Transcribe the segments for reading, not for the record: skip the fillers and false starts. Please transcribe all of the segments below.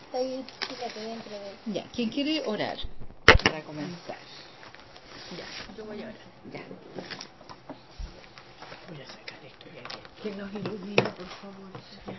Ahí fíjate dentro de... Ya, ¿quién quiere orar para comenzar? Ya, Yo voy a orar. ya. Voy a sacar esto de aquí. Que nos ilumine, por favor.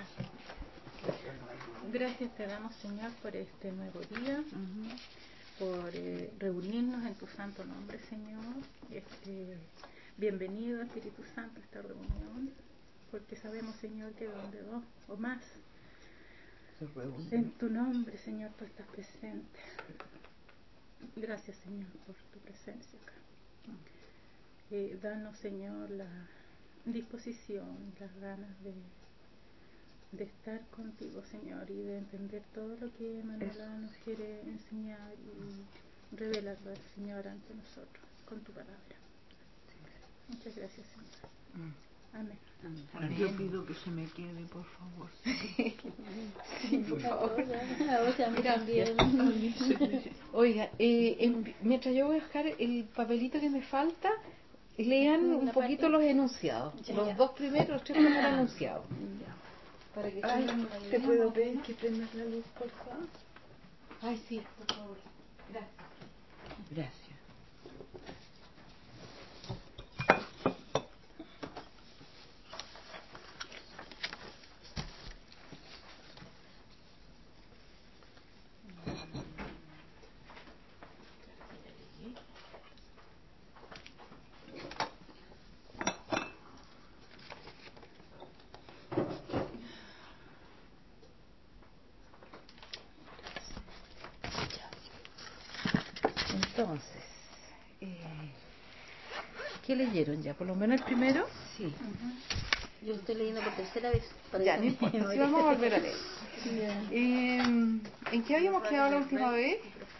Gracias te damos, Señor, por este nuevo día, por reunirnos en tu santo nombre, Señor. Bienvenido, Espíritu Santo, a esta reunión, porque sabemos, Señor, que donde dos o más en tu nombre, Señor, tú estás presente. Gracias, Señor, por tu presencia acá. Danos, Señor, la disposición, las ganas de estar contigo, Señor, y de entender todo lo que Manuela nos quiere enseñar y revelarlo, Señor, ante nosotros, con tu palabra. Muchas gracias, Señor. Amén. Amén. Yo pido que se me quede, por favor. Sí, por favor. A vos a mí también. Oiga, mientras yo voy a buscar el papelito que me falta, lean un poquito los enunciados. Los dos primeros, los tres primeros enunciados. Para que ¿Te puedo pedir que prendas la luz, por favor? Ay, sí, por favor. Gracias. Gracias. Entonces, ¿qué leyeron ya? ¿Por lo menos el primero? Sí. Yo lo estoy leyendo por tercera vez. Para Ya, que no me importa, memorice. sí vamos a volver a leer. Ya. ¿En qué habíamos quedado la última vez?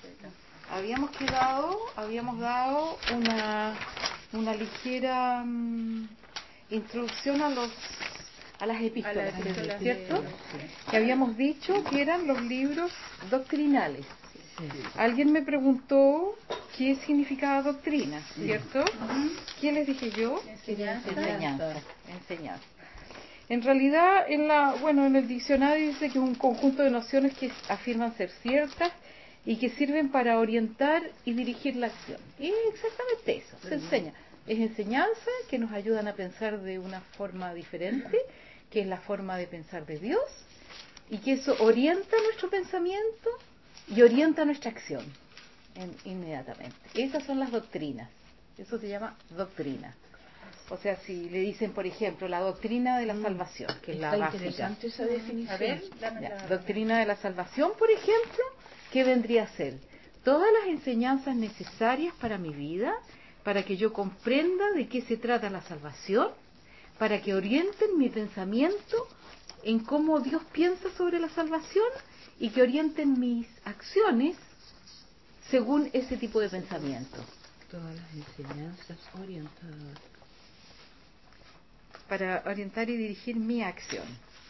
Habíamos dado una ligera introducción a las epístolas, ¿cierto? Que habíamos dicho que eran los libros doctrinales. Alguien me preguntó qué significaba doctrina, ¿cierto? ¿Qué les dije yo? Enseñanza. En realidad, en el diccionario dice que es un conjunto de nociones que afirman ser ciertas y que sirven para orientar y dirigir la acción. Y es exactamente eso, se enseña. Es enseñanza que nos ayudan a pensar de una forma diferente, que es la forma de pensar de Dios, y que eso orienta nuestro pensamiento y orienta nuestra acción inmediatamente. Esas son las doctrinas. Eso se llama doctrina. O sea, si le dicen, por ejemplo, la doctrina de la salvación, que es la básica. Interesante esa definición. A ver, dame la Doctrina de la salvación, por ejemplo, ¿qué vendría a ser? Todas las enseñanzas necesarias para mi vida, para que yo comprenda de qué se trata la salvación, para que orienten mi pensamiento en cómo Dios piensa sobre la salvación y que orienten mis acciones según ese tipo de pensamiento. Todas las enseñanzas orientadas. Para orientar y dirigir mi acción.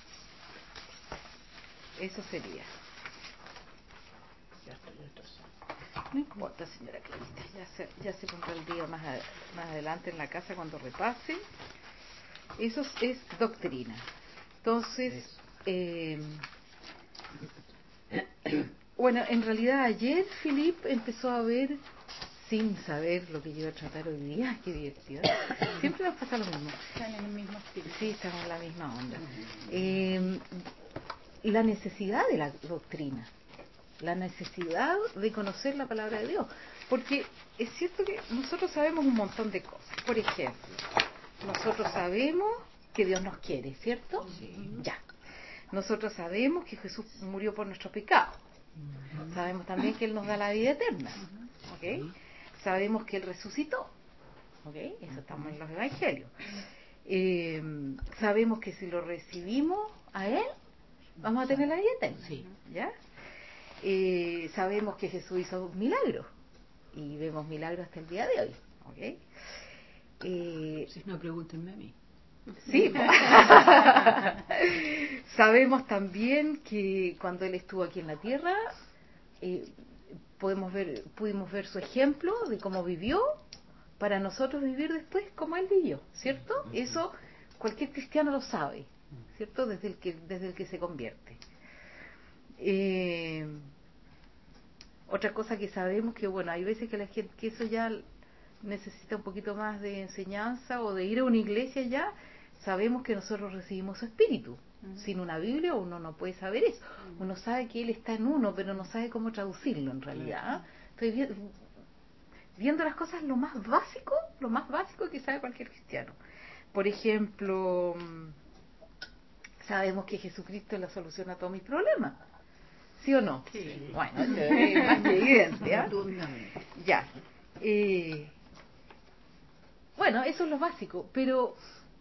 Eso sería. Ya estoy atrasado. No importa, señora Clarita, ya se pondrá el día más adelante en la casa cuando repase. Eso es doctrina. Entonces, bueno, en realidad ayer Philip empezó a ver, sin saber lo que yo iba a tratar hoy día, qué divertido. Siempre nos pasa lo mismo. Están en el mismo espíritu. Sí, estamos en la misma onda. La necesidad de la doctrina, la necesidad de conocer la palabra de Dios, porque es cierto que nosotros sabemos un montón de cosas. Por ejemplo, nosotros sabemos que Dios nos quiere, ¿cierto? Sí. Ya. Nosotros sabemos que Jesús murió por nuestros pecados. Sabemos también que Él nos da la vida eterna, ¿ok? Sabemos que Él resucitó, ¿ok? Eso estamos en los evangelios. Sabemos que si lo recibimos a Él, vamos a tener la vida eterna, Sí. ¿ya? Sabemos que Jesús hizo milagros y vemos milagros hasta el día de hoy, ¿ok? Si no, pregúntenme a mí. Sí. Sabemos también que cuando Él estuvo aquí en la tierra, pudimos ver su ejemplo de cómo vivió para nosotros vivir después como Él vivió, ¿cierto? Eso cualquier cristiano lo sabe, ¿cierto? Desde el que se convierte. Otra cosa que sabemos que, bueno, hay veces que la gente, que eso ya necesita un poquito más de enseñanza o de ir a una iglesia ya, sabemos que nosotros recibimos su espíritu. Sin una Biblia uno no puede saber eso. Uno sabe que Él está en uno, pero no sabe cómo traducirlo en realidad. Estoy viendo las cosas lo más básico que sabe cualquier cristiano. Por ejemplo, sabemos que Jesucristo es la solución a todos mis problemas. ¿Sí o no? Sí. Bueno, eso es más que evidente. ¿Ah? Ya. Bueno, eso es lo básico, pero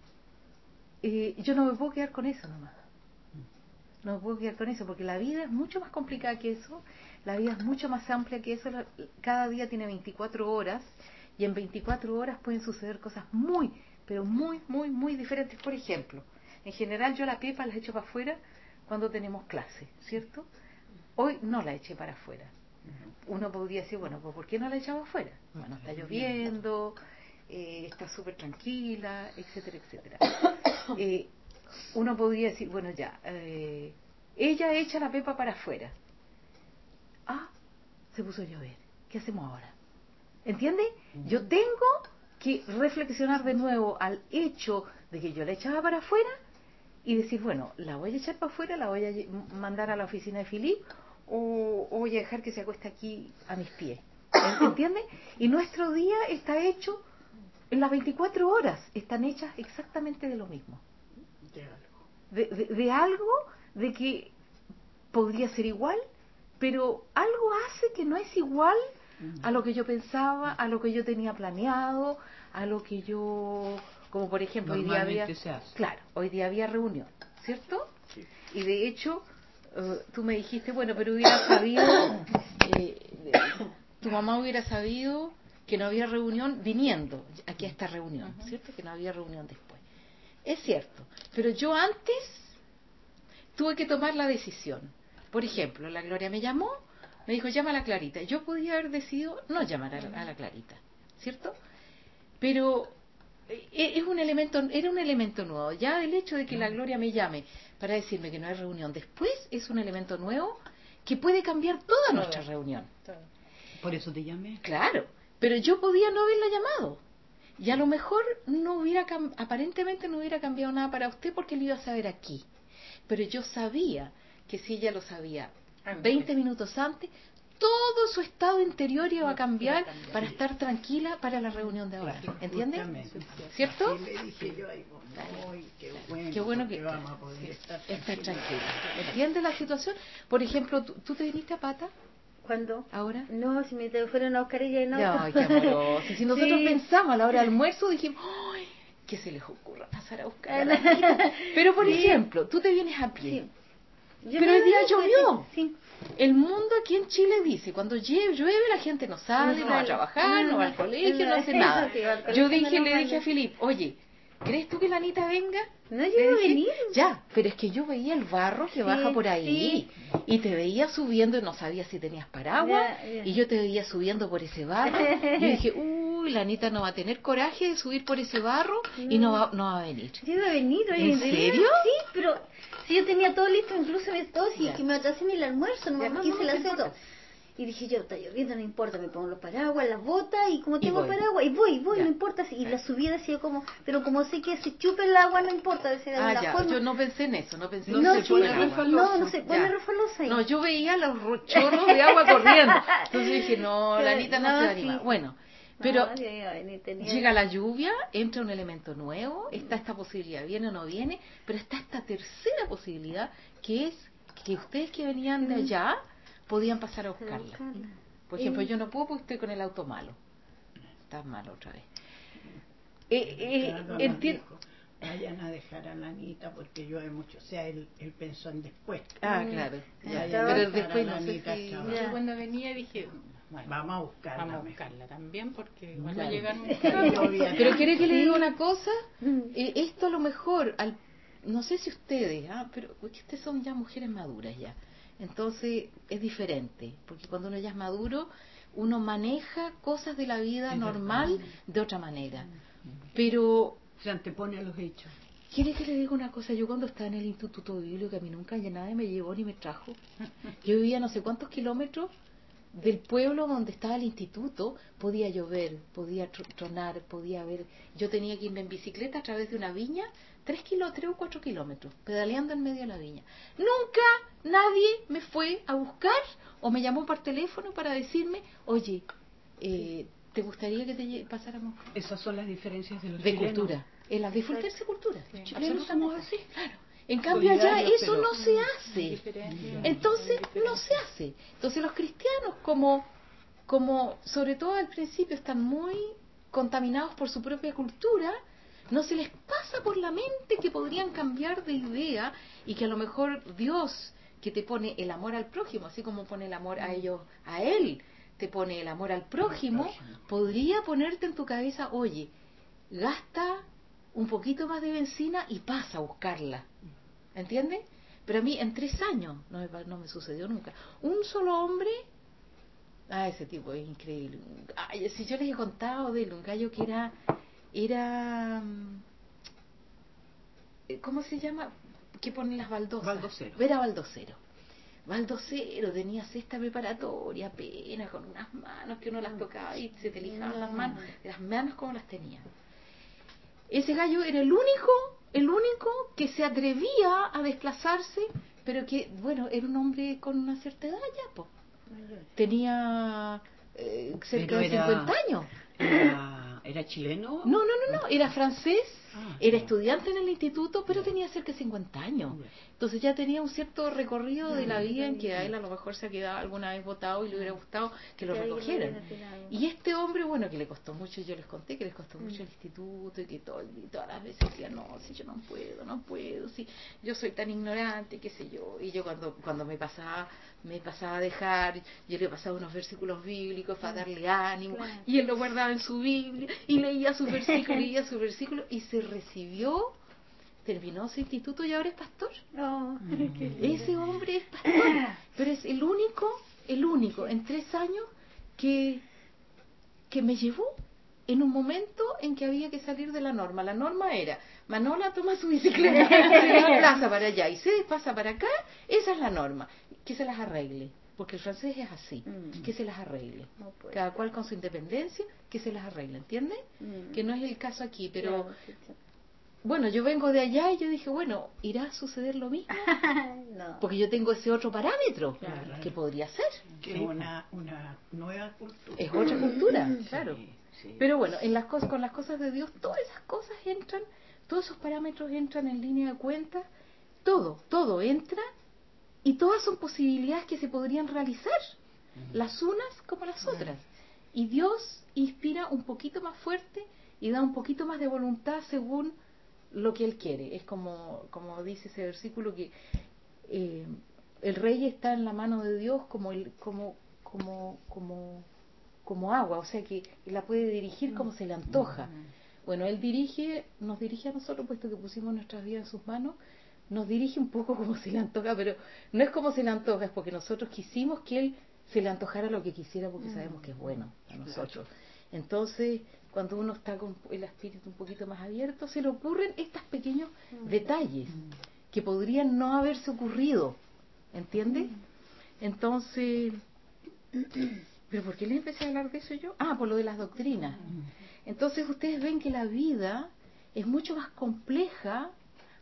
yo no me puedo quedar con eso nomás. No me puedo quedar con eso, porque la vida es mucho más complicada que eso, la vida es mucho más amplia que eso, cada día tiene 24 horas, y en 24 horas pueden suceder cosas muy, pero muy diferentes. Por ejemplo, en general yo la pepa la echo para afuera cuando tenemos clase, ¿cierto? Hoy no la eché para afuera. Uno podría decir, bueno, pues ¿por qué no la echaba afuera? Bueno, está lloviendo, está súper tranquila, etcétera, etcétera. Uno podría decir, bueno, ya, ella echa la pepa para afuera. Ah, se puso a llover. ¿Qué hacemos ahora? ¿Entiende? Yo tengo que reflexionar de nuevo al hecho de que yo la echaba para afuera y decir, bueno, la voy a echar para afuera, la voy a mandar a la oficina de Philip o voy a dejar que se acueste aquí a mis pies. ¿Entiende? Y nuestro día está hecho, en las 24 horas están hechas exactamente de lo mismo. De algo de que podría ser igual, pero algo hace que no es igual a lo que yo pensaba, a lo que yo tenía planeado, a lo que yo, como por ejemplo hoy día había, claro, hoy día había reunión, ¿cierto? Sí. Y de hecho tú me dijiste, bueno, pero hubiera sabido, tu mamá hubiera sabido que no había reunión viniendo aquí a esta reunión, ¿cierto? Que no había reunión después. Es cierto, pero yo antes tuve que tomar la decisión. Por ejemplo, la Gloria me llamó, me dijo, llama a la Clarita. Yo podía haber decidido no llamar a la Clarita, ¿cierto? Pero es un elemento, era un elemento nuevo. Ya el hecho de que la Gloria me llame para decirme que no hay reunión después es un elemento nuevo que puede cambiar toda nuestra reunión. Por eso te llamé. Claro, pero yo podía no haberla llamado. Y a lo mejor no hubiera aparentemente no hubiera cambiado nada para usted porque lo iba a saber aquí. Pero yo sabía que si ella lo sabía 20 minutos antes, todo su estado interior iba a cambiar para estar tranquila para la reunión de ahora. ¿Entiende? ¿Cierto? Qué bueno que vamos a poder estar tranquila. ¿Entiende la situación? Por ejemplo, ¿tú te viniste a pata? ¿Cuándo? ¿Ahora? No, si me fueron a buscar ella y no. Ay, qué amoroso. Si nosotros pensamos a la hora del almuerzo, dijimos, ¡ay! ¿Qué se les ocurra pasar a buscar a la niña? Pero, por ejemplo, tú te vienes a pie. Pero el día llovió. Sí. El mundo aquí en Chile dice, cuando llueve la gente no sale, no va a trabajar, no va al colegio, no hace nada. Yo le dije a Filip, oye, ¿crees tú que la Anita venga? No, yo iba a venir. Ya, pero es que yo veía el barro que baja por ahí y te veía subiendo y no sabía si tenías paraguas y yo te veía subiendo por ese barro. Yo dije, uy, la Anita no va a tener coraje de subir por ese barro y no va a venir. Yo iba a venir. ¿En serio? Sí, pero si yo tenía todo listo, incluso me todo, y que me atrasé en el almuerzo, no quise la hacer todo. Y dije yo, está lloviendo, no importa, me pongo los paraguas, las botas, y como tengo paraguas, y voy, no importa. Y la subida decía como, pero como sé que se chupa el agua, no importa. Decía, yo no pensé en eso, no se pone refalosa ahí. No, yo veía los chorros de agua corriendo. Entonces dije, no, la Anita no se va a animar. Bueno, pero llega la lluvia, entra un elemento nuevo, está esta posibilidad, viene o no viene, pero está esta tercera posibilidad, que es que ustedes que venían de allá podían pasar a buscarla. Por ejemplo, yo no puedo porque estoy con el auto malo. Está malo otra vez. Vayan a dejar a la Anita porque llueve mucho. O sea, él pensó en después. Claro. Pero después no sé si... Yo cuando venía dije... Bueno, vamos a buscarla. Vamos a buscarla también porque va a llegar muy Pero quiere que le diga una cosa. Esto a lo mejor, no sé si ustedes, pero es que ustedes son ya mujeres maduras ya. Entonces es diferente, porque cuando uno ya es maduro, uno maneja cosas de la vida normal de otra manera. Pero se antepone a los hechos. ¿Quiere que le diga una cosa? Yo cuando estaba en el Instituto Bíblico, a mí nunca nadie me llevó ni me trajo. Yo vivía no sé cuántos kilómetros del pueblo donde estaba el instituto podía llover, podía tronar, podía haber... Yo tenía que irme en bicicleta a través de una viña, 3 o 4 kilómetros, pedaleando en medio de la viña. Nunca nadie me fue a buscar o me llamó por teléfono para decirme, oye, ¿te gustaría que te pasáramos? Esas son las diferencias de los de chilenos. cultura, en la diferencia de cultura. Los chilenos somos así. Claro. En cambio allá Solidarios, eso pero no se hace. Entonces no se hace. Entonces los cristianos como sobre todo al principio están muy contaminados por su propia cultura, no se les pasa por la mente que podrían cambiar de idea y que a lo mejor Dios, que te pone el amor al prójimo, así como pone el amor a ellos, a Él, te pone el amor al prójimo, podría ponerte en tu cabeza, oye, gasta un poquito más de benzina y pasa a buscarla. ¿Entiendes? Pero a mí en 3 años no me sucedió nunca. Un solo hombre, ese tipo es increíble. Si yo les he contado de él, un gallo que era ¿cómo se llama? Que ponen las baldosas. Baldocero. Era baldocero, tenía cesta preparatoria apenas, con unas manos que uno las tocaba y se te lijaban las manos como las tenía. Ese gallo era el único que se atrevía a desplazarse, pero que, bueno, era un hombre con una cierta edad ya, po. Tenía cerca de 50 años. ¿Era chileno? No, era francés, era ya. estudiante en el instituto, pero tenía cerca de 50 años. Entonces ya tenía un cierto recorrido de la vida en que a él a lo mejor se ha quedado alguna vez botado y le hubiera gustado que lo recogieran. Y este hombre, bueno, que le costó mucho, yo les conté que les costó mucho el instituto y que todas las veces decía, no, si yo no puedo, si yo soy tan ignorante, qué sé yo. Y yo cuando me pasaba a dejar, yo le pasaba unos versículos bíblicos para darle ánimo, y él lo guardaba en su Biblia y leía sus versículos y se recibió, terminó su instituto y ahora es pastor. Ese hombre es pastor, pero es el único en 3 años que me llevó en un momento en que había que salir de la norma. La norma era, Manola toma su bicicleta, se desplaza para allá y se desplaza para acá. Esa es la norma, que se las arregle, porque el francés es así, que se las arregle, cada cual con su independencia, que se las arregle, ¿entiendes? Que no es el caso aquí, pero bueno, yo vengo de allá y yo dije, bueno, ¿irá a suceder lo mismo? No. Porque yo tengo ese otro parámetro, Claro. que podría ser. Que es una nueva cultura. Es otra cultura, claro. Sí. Pero bueno, con las cosas de Dios, todas esas cosas entran, todos esos parámetros entran en línea de cuenta, todo entra, y todas son posibilidades que se podrían realizar, las unas como las otras. Y Dios inspira un poquito más fuerte y da un poquito más de voluntad según lo que Él quiere. Es como dice ese versículo que el rey está en la mano de Dios como agua, o sea que la puede dirigir como se le antoja. Bueno, Él nos dirige a nosotros, puesto que pusimos nuestras vidas en sus manos, nos dirige un poco como se le antoja, pero no es como se le antoja, es porque nosotros quisimos que Él se le antojara lo que quisiera, porque sabemos que es bueno a nosotros. Entonces, cuando uno está con el espíritu un poquito más abierto, se le ocurren estos pequeños detalles que podrían no haberse ocurrido, ¿entiendes? Entonces, ¿pero por qué les empecé a hablar de eso yo? Por lo de las doctrinas. Entonces ustedes ven que la vida es mucho más compleja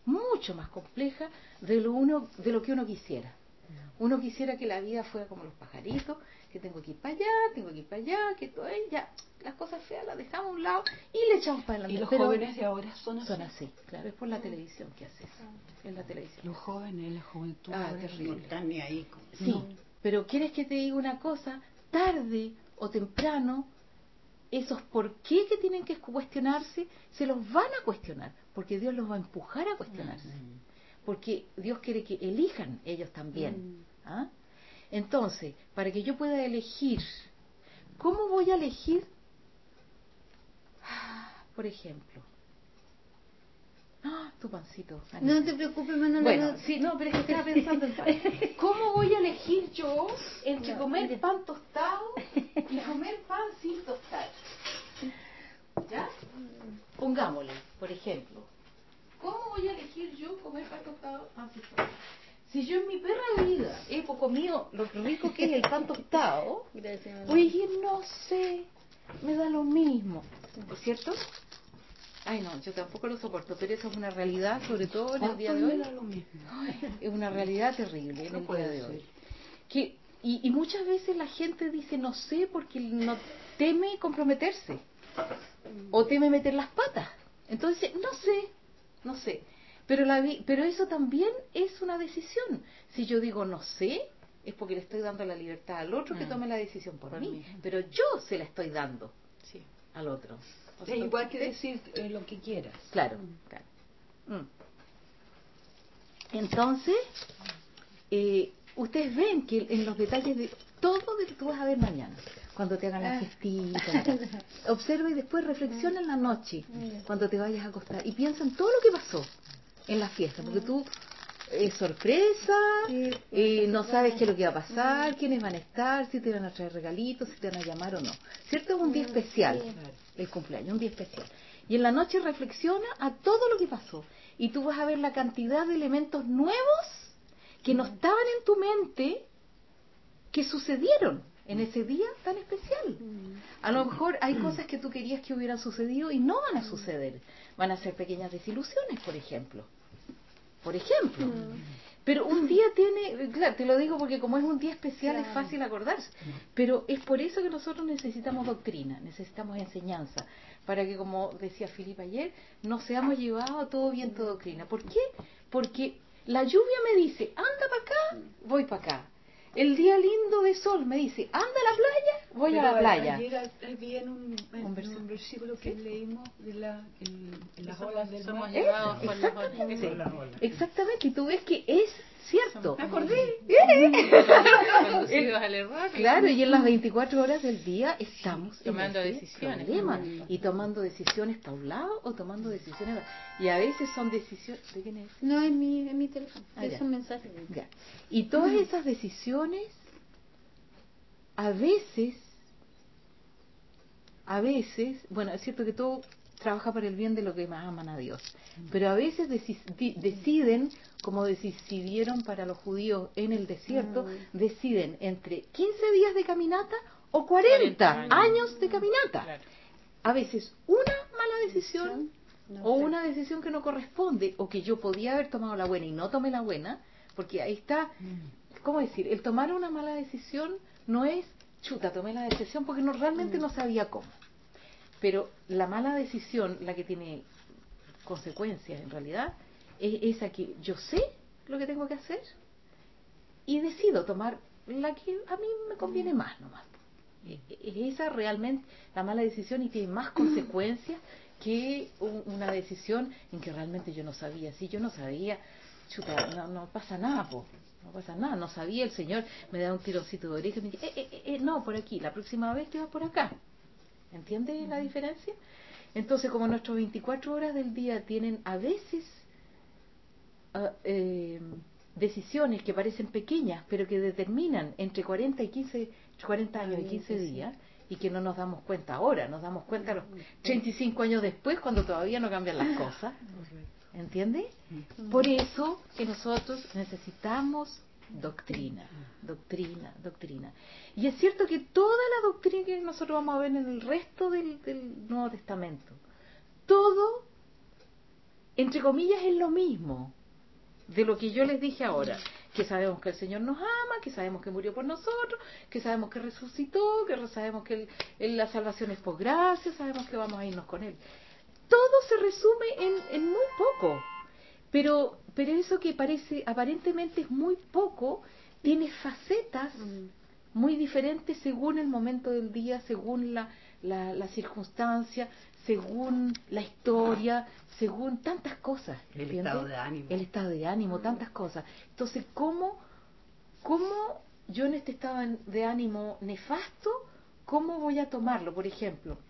de lo que uno quisiera. Uno quisiera que la vida fuera como los pajaritos, que tengo que ir para allá, que todo ya las cosas feas las dejamos a un lado y le echamos para adelante. ¿Y los jóvenes de ahora son así? Claro, es por la televisión que hace eso. Es la televisión. Los jóvenes, la juventud. Terrible. No están ni ahí. Sí, pero ¿quieres que te diga una cosa? Tarde o temprano, esos por qué que tienen que cuestionarse, se los van a cuestionar, porque Dios los va a empujar a cuestionarse. Porque Dios quiere que elijan ellos también. Entonces, para que yo pueda elegir, ¿cómo voy a elegir? Por ejemplo, tu pancito, Anita. No te preocupes, Manuela. Bueno, sí, no, pero es que estaba pensando en pan. ¿Cómo voy a elegir yo entre comer pan tostado y comer pan sin tostar? ¿Ya? Pongámosle, por ejemplo. ¿Cómo voy a elegir yo comer pan tostado, pan sin tostar? Si yo en mi perra vida he comido lo rico que es el pan tostado, Gracias, voy a decir, no sé, me da lo mismo, ¿cierto? Ay, no, yo tampoco lo soporto, pero eso es una realidad, sobre todo en el día de hoy. Me da lo mismo. Es una realidad terrible en No el día puede de ser. hoy. Y muchas veces la gente dice no sé porque no teme comprometerse o teme meter las patas. Entonces, no sé. Pero eso también es una decisión. Si yo digo no sé, es porque le estoy dando la libertad al otro que tome la decisión por mí. Pero yo se la estoy dando al otro. O sea, Es igual que decir lo que quieras. Claro. Entonces, ustedes ven que en los detalles de todo lo que tú vas a ver mañana, cuando te hagan la fiestita, observa y después reflexiona en la noche, cuando te vayas a acostar, y piensa en todo lo que pasó en la fiesta, porque tú es sorpresa, no sabes qué es lo que va a pasar, quiénes van a estar, si te van a traer regalitos, si te van a llamar o no. ¿Cierto? Es un día especial, el cumpleaños, un día especial. Y en la noche reflexiona a todo lo que pasó. Y tú vas a ver la cantidad de elementos nuevos que no estaban en tu mente, que sucedieron en ese día tan especial. A lo mejor hay cosas que tú querías que hubieran sucedido y no van a suceder. Van a ser pequeñas desilusiones, por ejemplo. Pero un día tiene, claro, te lo digo porque como es un día especial es fácil acordarse, pero es por eso que nosotros necesitamos doctrina, necesitamos enseñanza, para que, como decía Filipe ayer, no seamos llevados a todo viento de doctrina. ¿Por qué? Porque la lluvia me dice, anda para acá, voy para acá. El día lindo de sol me dice, anda a la playa, voy a la playa. Ayer vi en un versículo que leímos de las olas del mar. Llevados por las olas. Exactamente, y tú ves que es cierto. Me acordé. Conducidos al error. Claro, y en las 24 horas del día estamos tomando en ese decisiones. problema, y tomando decisiones para un lado o tomando decisiones y a veces son decisiones. ¿De quién es? No, es mi teléfono. Es Ya. un mensaje. Ya. Y todas esas decisiones a veces, bueno, es cierto que todo trabaja para el bien de los que más aman a Dios, pero a veces deciden, como decidieron para los judíos en el desierto, deciden entre 15 días de caminata o 40 años de caminata. Claro. A veces una mala decisión o una decisión que no corresponde, o que yo podía haber tomado la buena y no tomé la buena, porque ahí está, ¿cómo decir? El tomar una mala decisión no es, chuta, tomé la decisión porque realmente no sabía cómo. Pero la mala decisión, la que tiene consecuencias en realidad, es esa que yo sé lo que tengo que hacer y decido tomar la que a mí me conviene más nomás. Es esa realmente la mala decisión, y tiene más consecuencias que una decisión en que realmente yo no sabía. Si yo no sabía, chuta, no pasa nada, no pasa nada, no sabía, el Señor me da un tironcito de oreja y me dice, no, por aquí, la próxima vez te vas por acá. ¿Entiendes la diferencia? Entonces, como nuestras 24 horas del día tienen a veces decisiones que parecen pequeñas, pero que determinan entre 40 años y 15 días, y que no nos damos cuenta ahora, nos damos cuenta a los 35 años después, cuando todavía no cambian las cosas. ¿Entiendes? Por eso que nosotros necesitamos doctrina. Y es cierto que toda la doctrina que nosotros vamos a ver en el resto del Nuevo Testamento, todo, entre comillas, es lo mismo de lo que yo les dije ahora, que sabemos que el Señor nos ama, que sabemos que murió por nosotros, que sabemos que resucitó, que sabemos que la salvación es por gracia, sabemos que vamos a irnos con Él. Todo se resume en muy poco, pero eso que parece aparentemente es muy poco, tiene facetas muy diferentes según el momento del día, según la circunstancia, según la historia, según tantas cosas. El estado de ánimo. El estado de ánimo, tantas cosas. Entonces, ¿cómo yo en este estado de ánimo nefasto, cómo voy a tomarlo? Por ejemplo,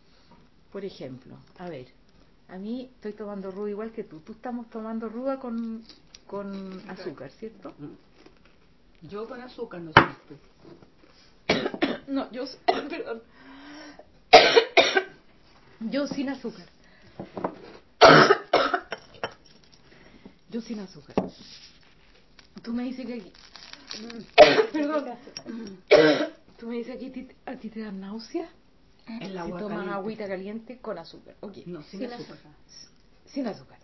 a ver, a mí estoy tomando ruda igual que tú. Tú estamos tomando ruda con azúcar, ¿cierto? Yo con azúcar, no sé tú. No, perdón. Yo sin azúcar. Tú me dices que aquí... Perdón. Tú me dices que a ti te dan náuseas. El Si agua tomas caliente. agüita caliente con azúcar. Ok. No, sin azúcar. Sin azúcar.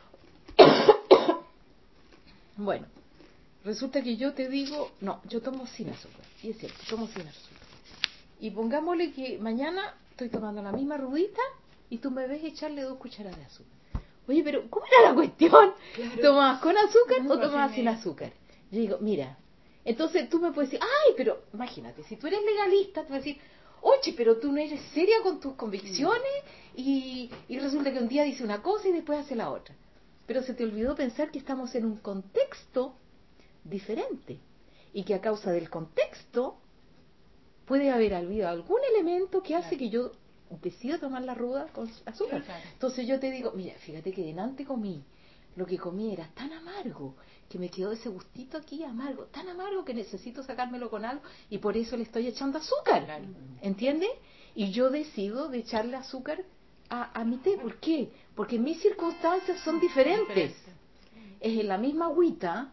Bueno, resulta que yo te digo, no, yo tomo sin azúcar. Y es cierto, tomo sin azúcar. Y pongámosle que mañana estoy tomando la misma rudita y tú me ves echarle 2 cucharadas de azúcar. Oye, pero ¿cómo era la cuestión? Claro. ¿Tomabas con azúcar o tomabas sin azúcar? Yo digo, mira, entonces tú me puedes decir, ay, pero imagínate, si tú eres legalista, tú vas a decir, oye, pero tú no eres seria con tus convicciones y resulta que un día dice una cosa y después hace la otra. Pero se te olvidó pensar que estamos en un contexto diferente y que a causa del contexto puede haber habido algún elemento que hace que yo decida tomar la ruda con azúcar. Entonces yo te digo, mira, fíjate que delante comí, lo que comí era tan amargo que me quedó ese gustito aquí amargo, tan amargo que necesito sacármelo con algo y por eso le estoy echando azúcar, ¿entiendes? Y yo decido de echarle azúcar a mi té. ¿Por qué? Porque mis circunstancias son diferentes. Es en la misma agüita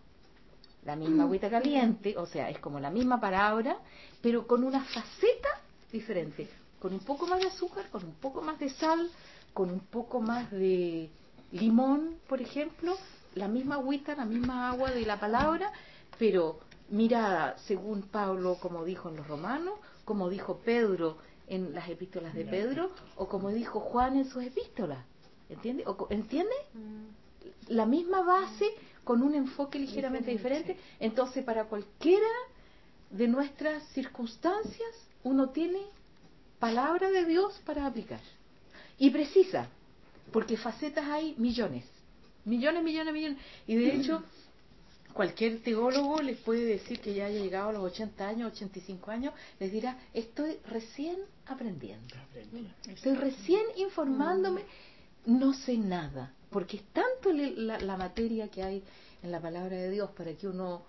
caliente, o sea, es como la misma palabra, pero con una faceta diferente, con un poco más de azúcar, con un poco más de sal, con un poco más de limón, por ejemplo, la misma agüita, la misma agua de la palabra, pero mirada según Pablo, como dijo en los Romanos, como dijo Pedro en las epístolas de Pedro, o como dijo Juan en sus epístolas, ¿entiendes? ¿Entiendes? La misma base con un enfoque ligeramente diferente. Entonces, para cualquiera de nuestras circunstancias, uno tiene palabra de Dios para aplicar. Y precisa, porque facetas hay millones. Millones. Y de hecho, cualquier teólogo les puede decir que ya haya llegado a los 80 años, 85 años, les dirá, estoy recién aprendiendo. Estoy recién informándome, no sé nada. Porque es tanto la materia que hay en la palabra de Dios para que uno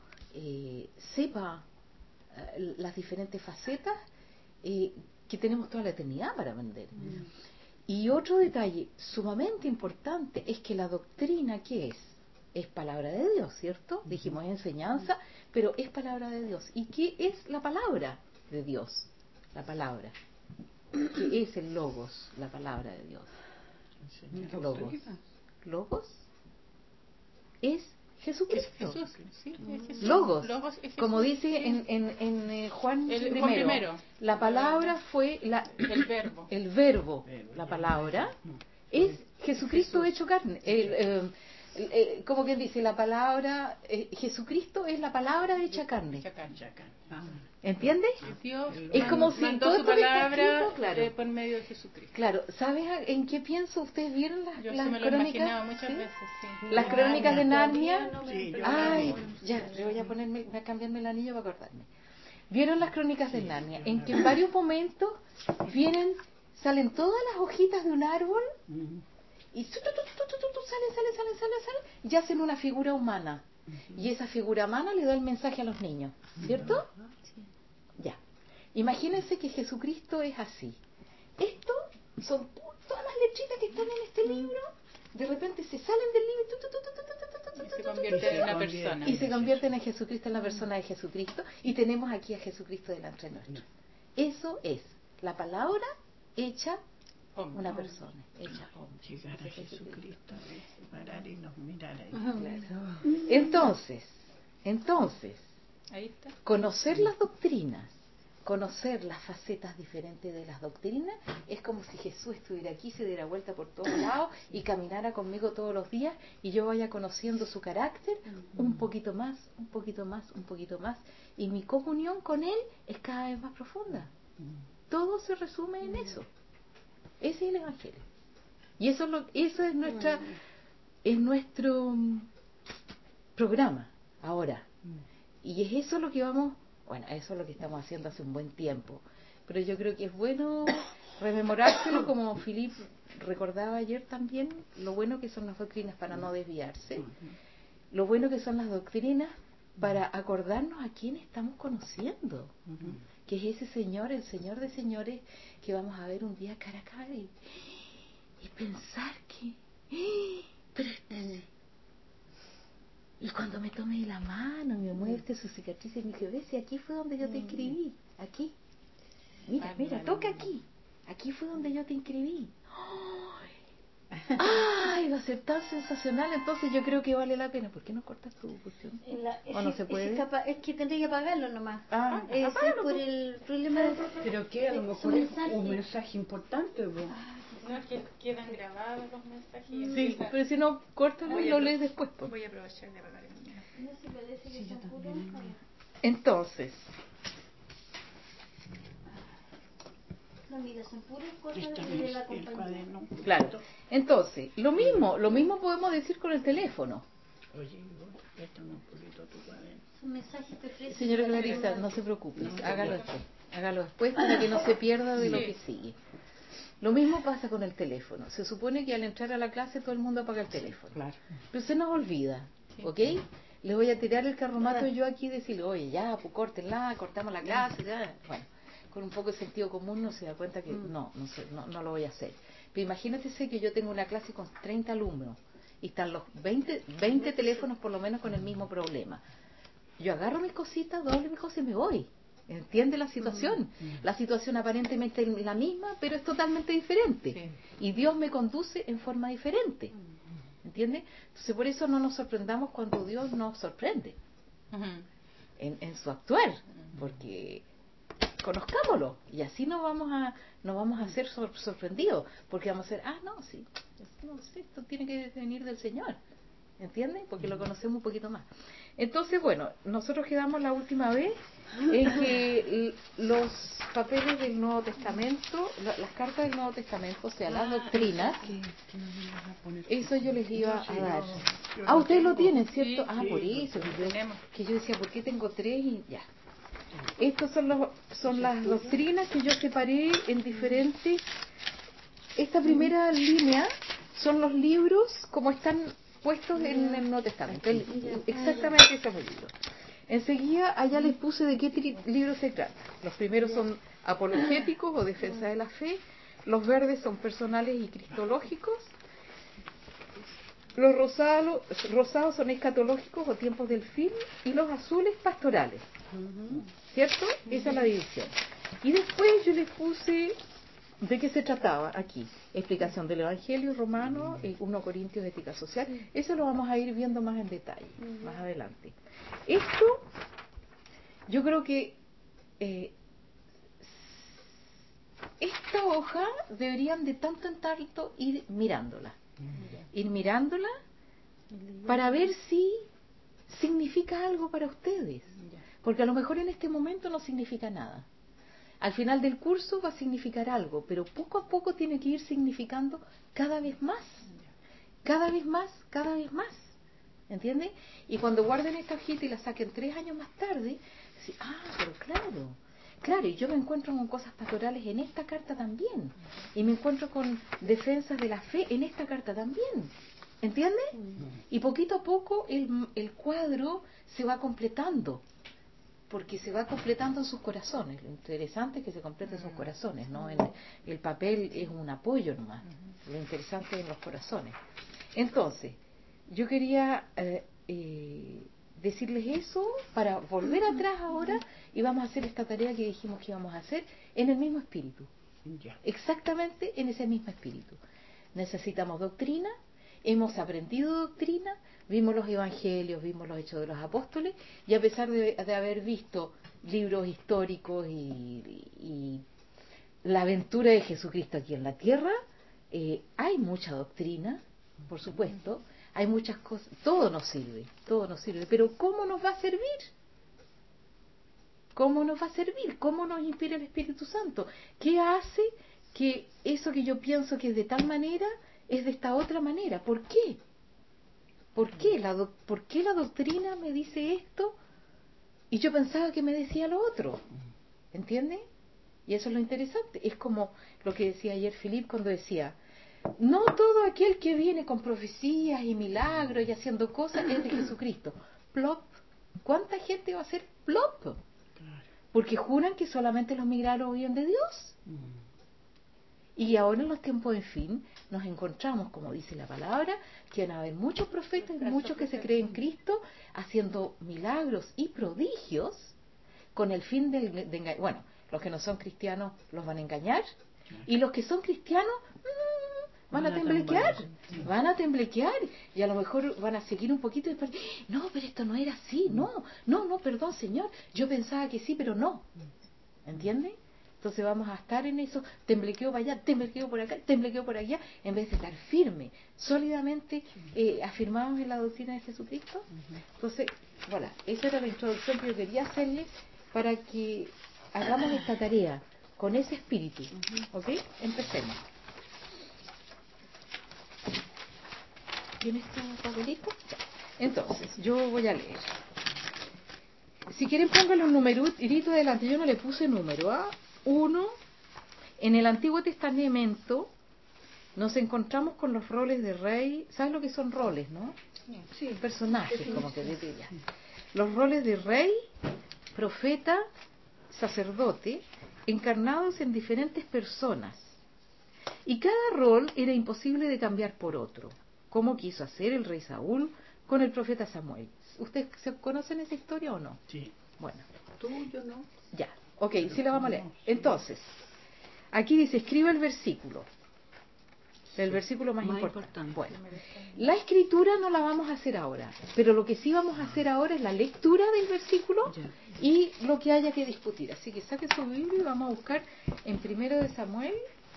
sepa las diferentes facetas que tenemos toda la eternidad para aprender. Y otro detalle sumamente importante es que la doctrina, ¿qué es? Es palabra de Dios, ¿cierto? Dijimos enseñanza, pero es palabra de Dios. ¿Y qué es la palabra de Dios? La palabra. ¿Qué es el logos? La palabra de Dios. Logos. Logos es Jesucristo. Es Jesús, sí, es Jesús. Logos, Logos es Jesús, como dice sí. en Juan Juan primero. la palabra fue el verbo, la palabra es Jesucristo hecho carne. Como que dice la palabra, Jesucristo es la palabra hecha carne. ¿Entiendes? Dios es como si mandó todo su esto que está palabra escrito, claro. por medio de Jesucristo. Claro, ¿sabes en qué pienso? ¿Ustedes vieron las Yo se me lo crónicas? imaginaba muchas ¿Sí? veces, sí. Las crónicas de Narnia. Sí, yo Ay, ya, le voy a cambiarme el anillo para acordarme. ¿Vieron las crónicas de Narnia? En que en varios momentos salen todas las hojitas de un árbol y salen, y hacen una figura humana. Y esa figura humana le da el mensaje a los niños, ¿cierto? Ya. Imagínense que Jesucristo es así. Esto son todas las letritas que están en este libro, de repente se salen del libro Y se convierte en una persona. y se convierten en Jesucristo, en la persona de Jesucristo, y tenemos aquí a Jesucristo delante de nosotros. Eso es la palabra hecha una persona, hecha hombre. Llegar a Jesucristo, parar y nos mirar ahí. Claro. Entonces, Ahí está. conocer las doctrinas, conocer las facetas diferentes de las doctrinas, es como si Jesús estuviera aquí, se diera vuelta por todos lados y caminara conmigo todos los días y yo vaya conociendo su carácter un poquito más, y mi comunión con Él es cada vez más profunda. Todo se resume en eso. Ese es el Evangelio. Y eso es nuestro programa ahora. Y es eso lo que eso es lo que estamos haciendo hace un buen tiempo. Pero yo creo que es bueno rememorárselo, como Philip recordaba ayer también, lo bueno que son las doctrinas para no desviarse, lo bueno que son las doctrinas para acordarnos a quién estamos conociendo, que es ese Señor, el Señor de señores, que vamos a ver un día cara a cara y pensar que pero Y cuando me tomé la mano y me muestre su cicatriz, me dijo, ves, aquí fue donde yo te inscribí, aquí. Mira, toca aquí. Aquí fue donde yo te inscribí. ¡Ay! Va a ser tan sensacional, entonces yo creo que vale la pena. ¿Por qué no cortas tu cuestión? ¿O no se puede? Es que tendría que pagarlo nomás. Es por el problema de... Pero que a lo mejor es un mensaje importante, ¿no? No, que quedan grabados los mensajes. Sí, pero si no, córtalo y lo lees después. Voy a aprovechar de apagar el mío. No se parece que son puros. Entonces, No, mira, son puros cosas Esta de es la el compañía. cuaderno. claro. Entonces, lo mismo podemos decir con el teléfono. Oye, préstame un poquito tu cuaderno. Son mensajes que ofrecen. Señora Clarisa, no se preocupe, hágalo después para que no se pierda de lo que sigue. Lo mismo pasa con el teléfono. Se supone que al entrar a la clase todo el mundo apaga el teléfono. Claro. Pero se nos olvida, ¿ok? Le voy a tirar el carromato yo aquí y decirle, oye, ya, pues córtenla, cortamos la clase, ya. Bueno, con un poco de sentido común no se da cuenta que no lo voy a hacer. Pero imagínate que yo tengo una clase con 30 alumnos y están los 20 teléfonos por lo menos con el mismo problema. Yo agarro mis cositas, doblo mis cosas y me voy. ¿Entiende la situación? La situación aparentemente es la misma, pero es totalmente diferente. Sí. Y Dios me conduce en forma diferente. ¿Entiende? Entonces por eso no nos sorprendamos cuando Dios nos sorprende en su actuar, porque conozcámoslo y así no vamos a ser sorprendidos, porque vamos a ser, esto tiene que venir del Señor. ¿Entienden? Porque lo conocemos un poquito más. Entonces, bueno, nosotros quedamos la última vez en que los papeles del Nuevo Testamento, las cartas del Nuevo Testamento, o sea, las doctrinas, eso yo les iba a dar. Ustedes lo tienen, ¿cierto? Por eso, que yo decía, ¿por qué tengo 3? Y ya. Estos son las doctrinas que yo separé en diferentes. Esta primera línea son los libros como están puestos en el Nuevo Testamento, exactamente esos libros. Enseguida allá les puse de qué libros se trata. Los primeros son apologéticos o defensa de la fe, los verdes son personales y cristológicos, los rosados son escatológicos o tiempos del fin, y los azules pastorales, ¿cierto? Esa es la división. Y después yo les puse ¿de qué se trataba aquí? Explicación del Evangelio romano, 1 Corintios, ética social. Eso lo vamos a ir viendo más en detalle, más adelante. Esto, yo creo que esta hoja deberían de tanto en tanto ir mirándola. Ir mirándola para ver si significa algo para ustedes. Porque a lo mejor en este momento no significa nada. Al final del curso va a significar algo, pero poco a poco tiene que ir significando cada vez más. Cada vez más, cada vez más. ¿Entiendes? Y cuando guarden esta hojita y la saquen 3 años más tarde, dicen, pero claro, y yo me encuentro con cosas pastorales en esta carta también. Y me encuentro con defensas de la fe en esta carta también. ¿Entiendes? Y poquito a poco el cuadro se va completando. Porque se va completando en sus corazones. Lo interesante es que se completen sus corazones, ¿no? El papel es un apoyo nomás. Lo interesante es en los corazones. Entonces, yo quería decirles eso para volver atrás ahora y vamos a hacer esta tarea que dijimos que íbamos a hacer en el mismo espíritu. Exactamente en ese mismo espíritu. Necesitamos doctrina, hemos aprendido doctrina, vimos los evangelios, vimos los hechos de los apóstoles, y a pesar de haber visto libros históricos y la aventura de Jesucristo aquí en la tierra, hay mucha doctrina, por supuesto, hay muchas cosas, todo nos sirve, pero ¿cómo nos va a servir? ¿Cómo nos va a servir? ¿Cómo nos inspira el Espíritu Santo? ¿Qué hace que eso que yo pienso que es de tal manera es de esta otra manera? ¿Por qué? ¿Por qué la doctrina me dice esto y yo pensaba que me decía lo otro? ¿Entiende? Y eso es lo interesante. Es como lo que decía ayer Philip cuando decía, no todo aquel que viene con profecías y milagros y haciendo cosas es de Jesucristo. Plop. ¿Cuánta gente va a ser plop? Porque juran que solamente los milagros vienen de Dios. Y ahora en los tiempos de fin nos encontramos, como dice la palabra, que van a haber muchos profetas y muchos que se creen en Cristo haciendo milagros y prodigios con el fin de engañar. Bueno, los que no son cristianos los van a engañar y los que son cristianos van a temblequear y a lo mejor van a seguir un poquito y después, no, pero esto no era así, no, perdón Señor, yo pensaba que sí, pero no. ¿Entienden? Entonces vamos a estar en eso, temblequeo para allá, temblequeo por acá, temblequeo por allá, en vez de estar firme, sólidamente afirmados en la doctrina de Jesucristo. Entonces, voilà, esa era la introducción que yo quería hacerles para que hagamos esta tarea con ese espíritu. ¿Ok? Empecemos. ¿Tienes tu papelito? Entonces, yo voy a leer. Si quieren pónganle un numerito delante. Yo no le puse número. 1. En el Antiguo Testamento nos encontramos con los roles de rey. ¿Sabes lo que son roles, no? Sí. Personajes, como que diría. Los roles de rey, profeta, sacerdote, encarnados en diferentes personas. Y cada rol era imposible de cambiar por otro, como quiso hacer el rey Saúl con el profeta Samuel. ¿Ustedes conocen esa historia o no? Sí. Bueno. Tú, yo no. Ya, ok, sí la vamos a leer. Entonces, aquí dice, escribe el versículo. El versículo más importante. Bueno, la escritura no la vamos a hacer ahora, pero lo que sí vamos a hacer ahora es la lectura del versículo y lo que haya que discutir. Así que saque su Biblia y vamos a buscar en 1 de Samuel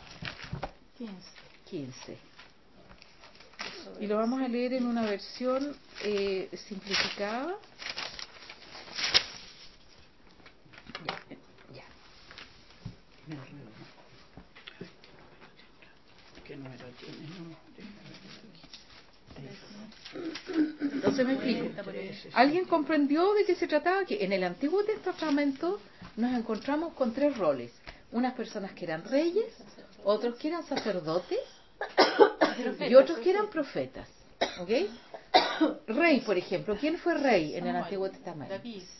15. Y lo vamos a leer en una versión simplificada. Ya. ¿Qué número tiene? Entonces me explico. ¿Alguien comprendió de qué se trataba? Que en el Antiguo Testamento nos encontramos con 3 roles. Unas personas que eran reyes, otros que eran sacerdotes y otros que eran profetas. ¿Ok? Rey, por ejemplo. ¿Quién fue rey en el Antiguo Testamento?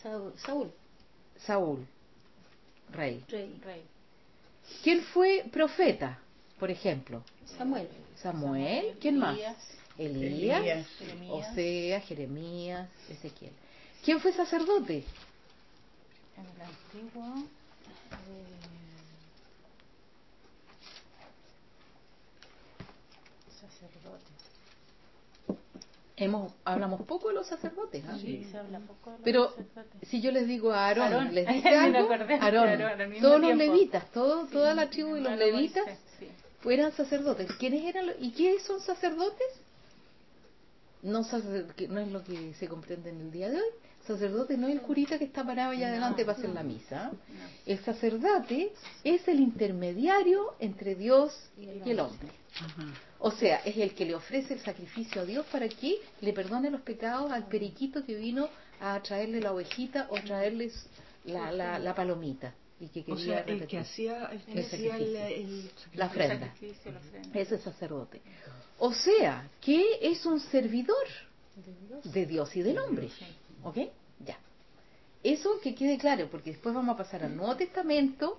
Saúl. Rey. ¿Quién fue profeta, por ejemplo? Samuel. ¿Quién más? Elías. Oseas, Jeremías, Ezequiel. ¿Quién fue sacerdote? En el Antiguo... sacerdote. Hablamos poco de los sacerdotes, ¿no? Sí, se habla poco de los pero sacerdotes. si yo les digo a Aarón, ¿les dice algo? Aarón, todos los levitas, toda la tribu de los levitas eran sacerdotes. ¿Quiénes eran? ¿Y qué son sacerdotes? No es lo que se comprende en el día de hoy. Sacerdote no es el curita que está parado allá adelante para hacer la misa. El sacerdote es el intermediario entre Dios y el hombre. O sea, es el que le ofrece el sacrificio a Dios para que le perdone los pecados al periquito que vino a traerle la ovejita o traerles la palomita. Y que quería, o sea, el que hacía la ofrenda. Ese es sacerdote. O sea, que es un servidor de Dios y del hombre. ¿Ok? Ya. Eso que quede claro, porque después vamos a pasar al Nuevo Testamento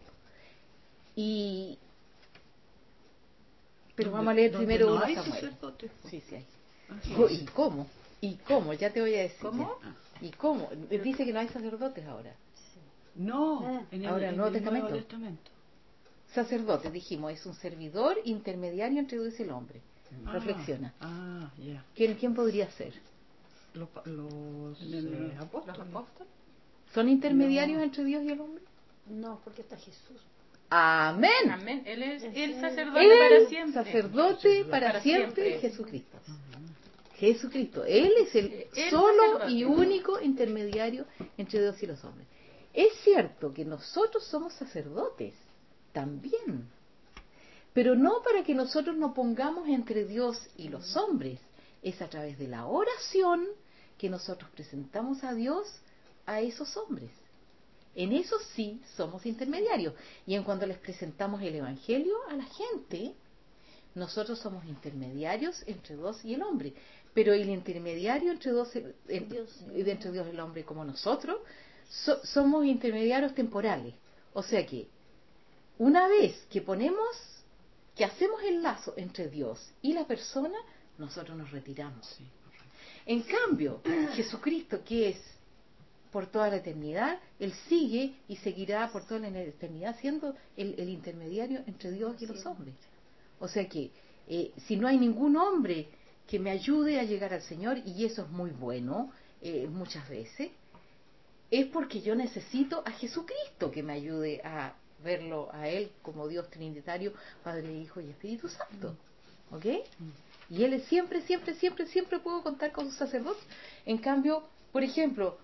pero vamos a leer primero uno Samuel. Sí, hay. ¿Y cómo? Ya te voy a decir. ¿Cómo? ¿Y cómo? Dice que no hay sacerdotes ahora. No, en el Nuevo Testamento. Sacerdote, dijimos, es un servidor intermediario entre Dios y el hombre. Reflexiona. Ya. ¿Quién podría ser? Los apóstoles. ¿Son intermediarios entre Dios y el hombre? No, porque está Jesús. Amén. Él es el sacerdote para siempre. Sacerdote para siempre, Jesucristo. Jesucristo. Él es el solo sacerdote y único intermediario entre Dios y los hombres. Es cierto que nosotros somos sacerdotes también, pero no para que nosotros nos pongamos entre Dios y los hombres. Es a través de la oración que nosotros presentamos a Dios a esos hombres. En eso sí somos intermediarios. Y en cuanto les presentamos el Evangelio a la gente, nosotros somos intermediarios entre Dios y el hombre. Pero el intermediario entre Dios y el hombre, como nosotros, somos intermediarios temporales. O sea que una vez que ponemos que hacemos el lazo entre Dios y la persona, nosotros nos retiramos. Sí. En cambio, Jesucristo, que es por toda la eternidad, Él sigue y seguirá por toda la eternidad siendo el intermediario entre Dios y los hombres. O sea que si no hay ningún hombre que me ayude a llegar al Señor, y eso es muy bueno muchas veces, es porque yo necesito a Jesucristo que me ayude a verlo a Él como Dios Trinitario, Padre, Hijo y Espíritu Santo. ¿Ok? Y Él es siempre puedo contar con su sacerdote. En cambio, por ejemplo,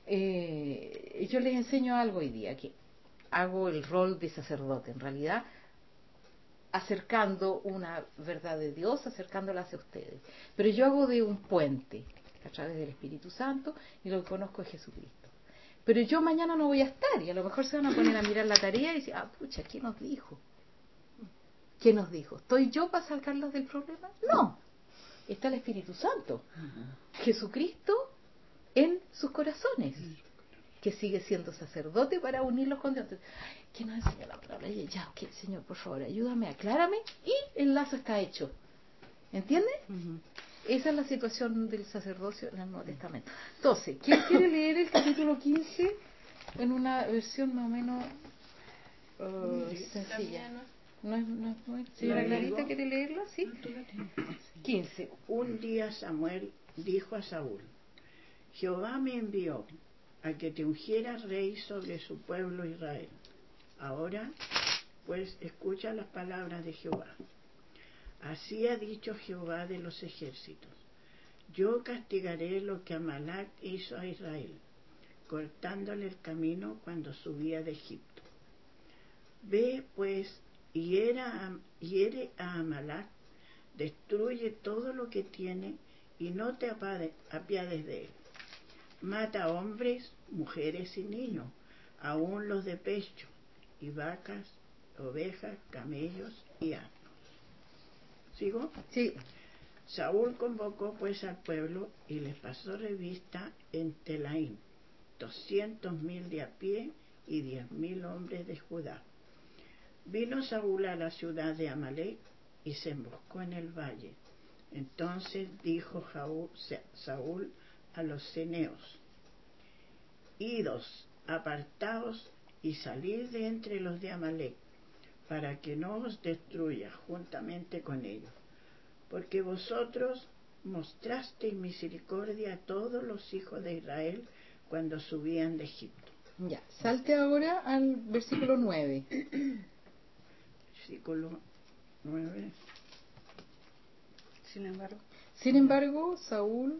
yo les enseño algo hoy día, que hago el rol de sacerdote, en realidad acercando una verdad de Dios, acercándola hacia ustedes. Pero yo hago de un puente a través del Espíritu Santo, y lo que conozco es Jesucristo. Pero yo mañana no voy a estar, y a lo mejor se van a poner a mirar la tarea y decir, pucha, ¿qué nos dijo? ¿Qué nos dijo? ¿Estoy yo para sacarlos del problema? No. Está el Espíritu Santo. Jesucristo en sus corazones, que sigue siendo sacerdote para unirlos con Dios. ¿Quién nos enseña la palabra? Ya, ok, Señor, por favor, ayúdame, aclárame, y el lazo está hecho. ¿Entiendes? Esa es la situación del sacerdocio en el Nuevo Testamento. Entonces, ¿quién quiere leer el capítulo 15 en una versión más o menos sencilla? ¿No es muy... Señora Clarita, ¿quiere leerla? ¿Sí? 15. Un día Samuel dijo a Saúl: Jehová me envió a que te ungiera rey sobre su pueblo Israel. Ahora, pues, escucha las palabras de Jehová. Así ha dicho Jehová de los ejércitos: yo castigaré lo que Amalac hizo a Israel, cortándole el camino cuando subía de Egipto. Ve, pues, hiere a Amalac, destruye todo lo que tiene y no te apiades de él. Mata hombres, mujeres y niños, aun los de pecho, y vacas, ovejas, camellos y asnos. ¿Sigo? Sí. Saúl convocó pues al pueblo y les pasó revista en Telaim 200,000 de a pie y 10,000 hombres de Judá. Vino Saúl a la ciudad de Amalec y se emboscó en el valle. Entonces dijo Saúl a los ceneos: idos, apartaos y salid de entre los de Amalec, para que no os destruya juntamente con ellos, porque vosotros mostrasteis misericordia a todos los hijos de Israel cuando subían de Egipto. Ya, salte ahora al versículo 9. Versículo 9. Sin embargo, Saúl...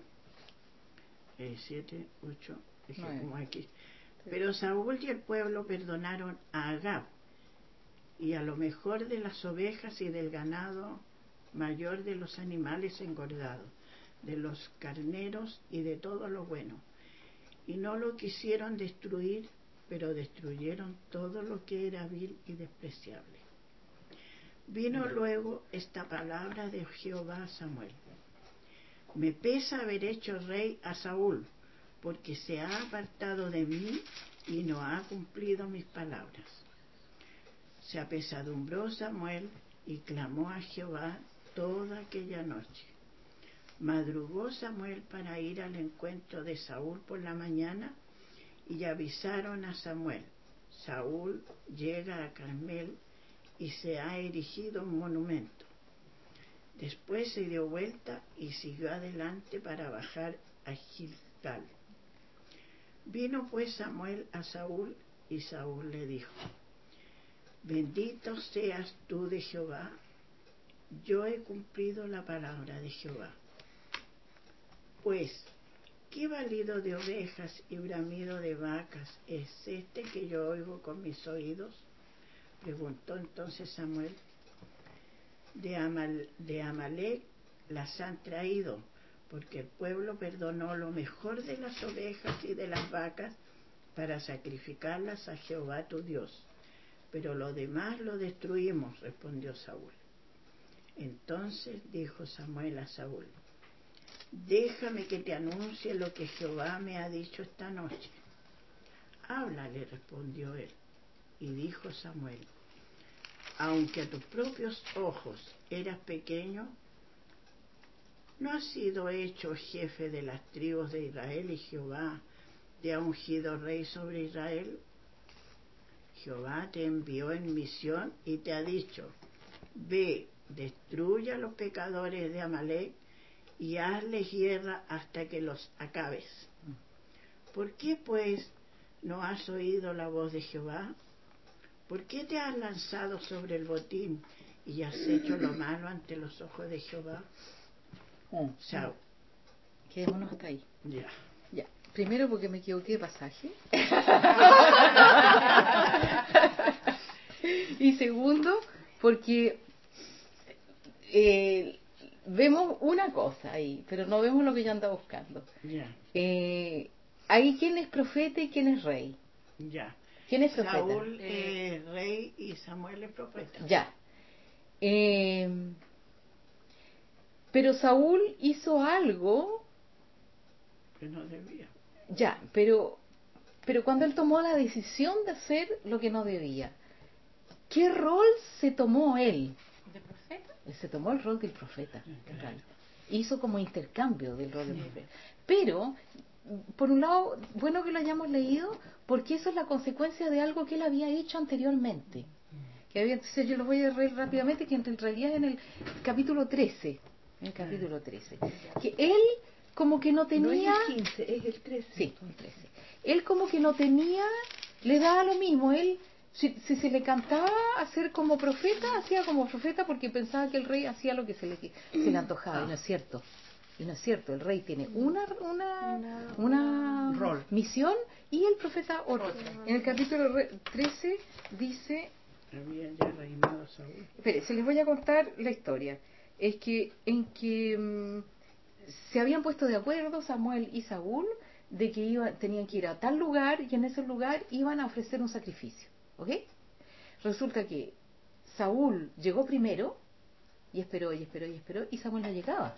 7, 8, como aquí. Sí. Pero Saúl y el pueblo perdonaron a Agab, y a lo mejor de las ovejas y del ganado mayor de los animales engordados, de los carneros y de todo lo bueno. Y no lo quisieron destruir, pero destruyeron todo lo que era vil y despreciable. Vino luego esta palabra de Jehová a Samuel: me pesa haber hecho rey a Saúl, porque se ha apartado de mí y no ha cumplido mis palabras. Se apesadumbró Samuel y clamó a Jehová toda aquella noche. Madrugó Samuel para ir al encuentro de Saúl por la mañana, y avisaron a Samuel: Saúl llega a Carmel y se ha erigido un monumento. Después se dio vuelta y siguió adelante para bajar a Gilgal. Vino pues Samuel a Saúl, y Saúl le dijo: bendito seas tú de Jehová, yo he cumplido la palabra de Jehová. Pues, ¿qué balido de ovejas y bramido de vacas es este que yo oigo con mis oídos? Preguntó entonces Samuel. De Amalec las han traído, porque el pueblo perdonó lo mejor de las ovejas y de las vacas para sacrificarlas a Jehová tu Dios, pero lo demás lo destruimos, respondió Saúl. Entonces dijo Samuel a Saúl: déjame que te anuncie lo que Jehová me ha dicho esta noche. Háblale, respondió él. Y dijo Samuel: aunque a tus propios ojos eras pequeño, ¿no has sido hecho jefe de las tribus de Israel y Jehová te ha ungido rey sobre Israel? Jehová te envió en misión y te ha dicho, ve, destruye a los pecadores de Amalec y hazles guerra hasta que los acabes. ¿Por qué, pues, no has oído la voz de Jehová? ¿Por qué te has lanzado sobre el botín y has hecho lo malo ante los ojos de Jehová? Chao. Quedémonos hasta ahí. Ya. Ya. Primero porque me equivoqué de pasaje. Y segundo porque vemos una cosa ahí, pero no vemos lo que yo ando buscando. Ya. Ahí quién es profeta y quién es rey. Ya. ¿Quién es profeta? Saúl es rey y Samuel es profeta. Ya. Pero Saúl hizo algo Que no debía. ya, pero cuando él tomó la decisión de hacer lo que no debía, ¿qué rol se tomó él? ¿De profeta? Él se tomó el rol del profeta, en realidad. Hizo como intercambio del rol del profeta. Pero, por un lado, bueno que lo hayamos leído, porque eso es la consecuencia de algo que él había hecho anteriormente. Entonces yo lo voy a leer rápidamente, que en realidad es en el capítulo 13. En el capítulo 13. Que él como que no tenía... No es el 15, es el 13. Sí, el 13. Él como que no tenía, le daba lo mismo. Él, si se le cantaba hacer como profeta, hacía como profeta porque pensaba que el rey hacía lo que se le antojaba. Y no es cierto. Y no es cierto. El rey tiene una rol, misión y el profeta otra. En el capítulo 13 dice... Había ya reinado Saúl. Espere, se les voy a contar la historia. Es que se habían puesto de acuerdo Samuel y Saúl de que tenían que ir a tal lugar y en ese lugar iban a ofrecer un sacrificio. ¿Ok? Resulta que Saúl llegó primero y esperó y esperó y esperó y Samuel no llegaba.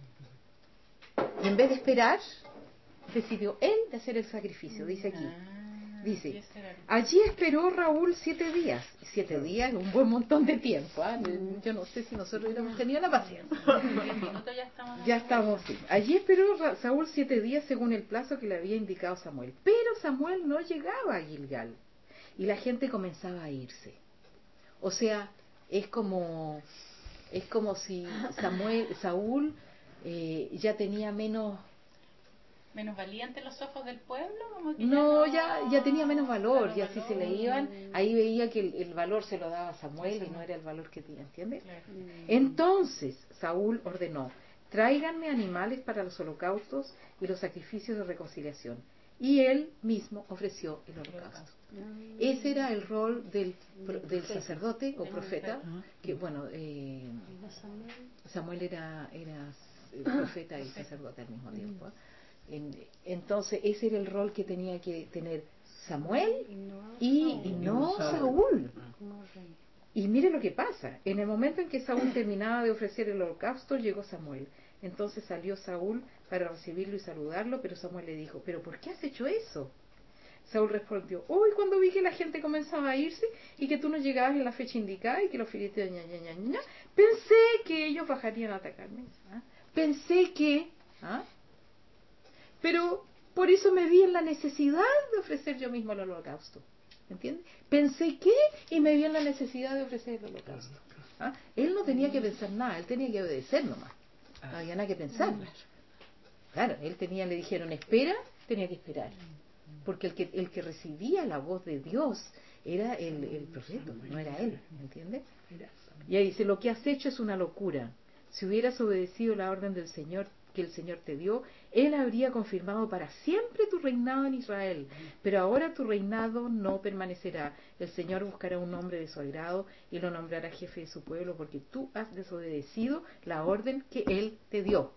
Y en vez de esperar, decidió él de hacer el sacrificio. Dice aquí. Dice, allí esperó Raúl 7 días. 7 días es un buen montón de tiempo. Yo no sé si nosotros hubiéramos tenido la paciencia. Ya estamos, sí. Allí esperó Saúl 7 días según el plazo que le había indicado Samuel. Pero Samuel no llegaba a Gilgal. Y la gente comenzaba a irse. O sea, es como si Saúl ya tenía menos valiente en los ojos del pueblo, como que ya tenía menos valor, ya si se le iban, ahí veía que el valor se lo daba a Samuel y no era el valor que tenía, ¿entiendes? Claro. Entonces Saúl ordenó, tráiganme animales para los holocaustos y los sacrificios de reconciliación, y él mismo ofreció el holocausto. Ese era el rol del sacerdote o profeta, que bueno, Samuel era profeta y sacerdote al mismo tiempo. Entonces ese era el rol que tenía que tener Samuel y no Saúl. Y mire lo que pasa. En el momento en que Saúl terminaba de ofrecer el holocausto, llegó Samuel. Entonces salió Saúl para recibirlo y saludarlo, pero Samuel le dijo, ¿pero por qué has hecho eso? Saúl respondió, hoy cuando vi que la gente comenzaba a irse y que tú no llegabas en la fecha indicada y que los filisteos pensé que ellos bajarían a atacarme. Pensé que... Pero por eso me vi en la necesidad de ofrecer yo mismo el holocausto. ¿Entiendes? Pensé que y me vi en la necesidad de ofrecer el holocausto. Él no tenía que pensar nada, él tenía que obedecer nomás. No había nada que pensar. Claro, le dijeron espera, tenía que esperar. Porque el que recibía la voz de Dios era el profeta, no era él. ¿Entiendes? Y ahí dice, lo que has hecho es una locura. Si hubieras obedecido la orden del Señor que el Señor te dio, Él habría confirmado para siempre tu reinado en Israel. Pero ahora tu reinado no permanecerá. El Señor buscará un hombre de su agrado y lo nombrará jefe de su pueblo, porque tú has desobedecido la orden que Él te dio.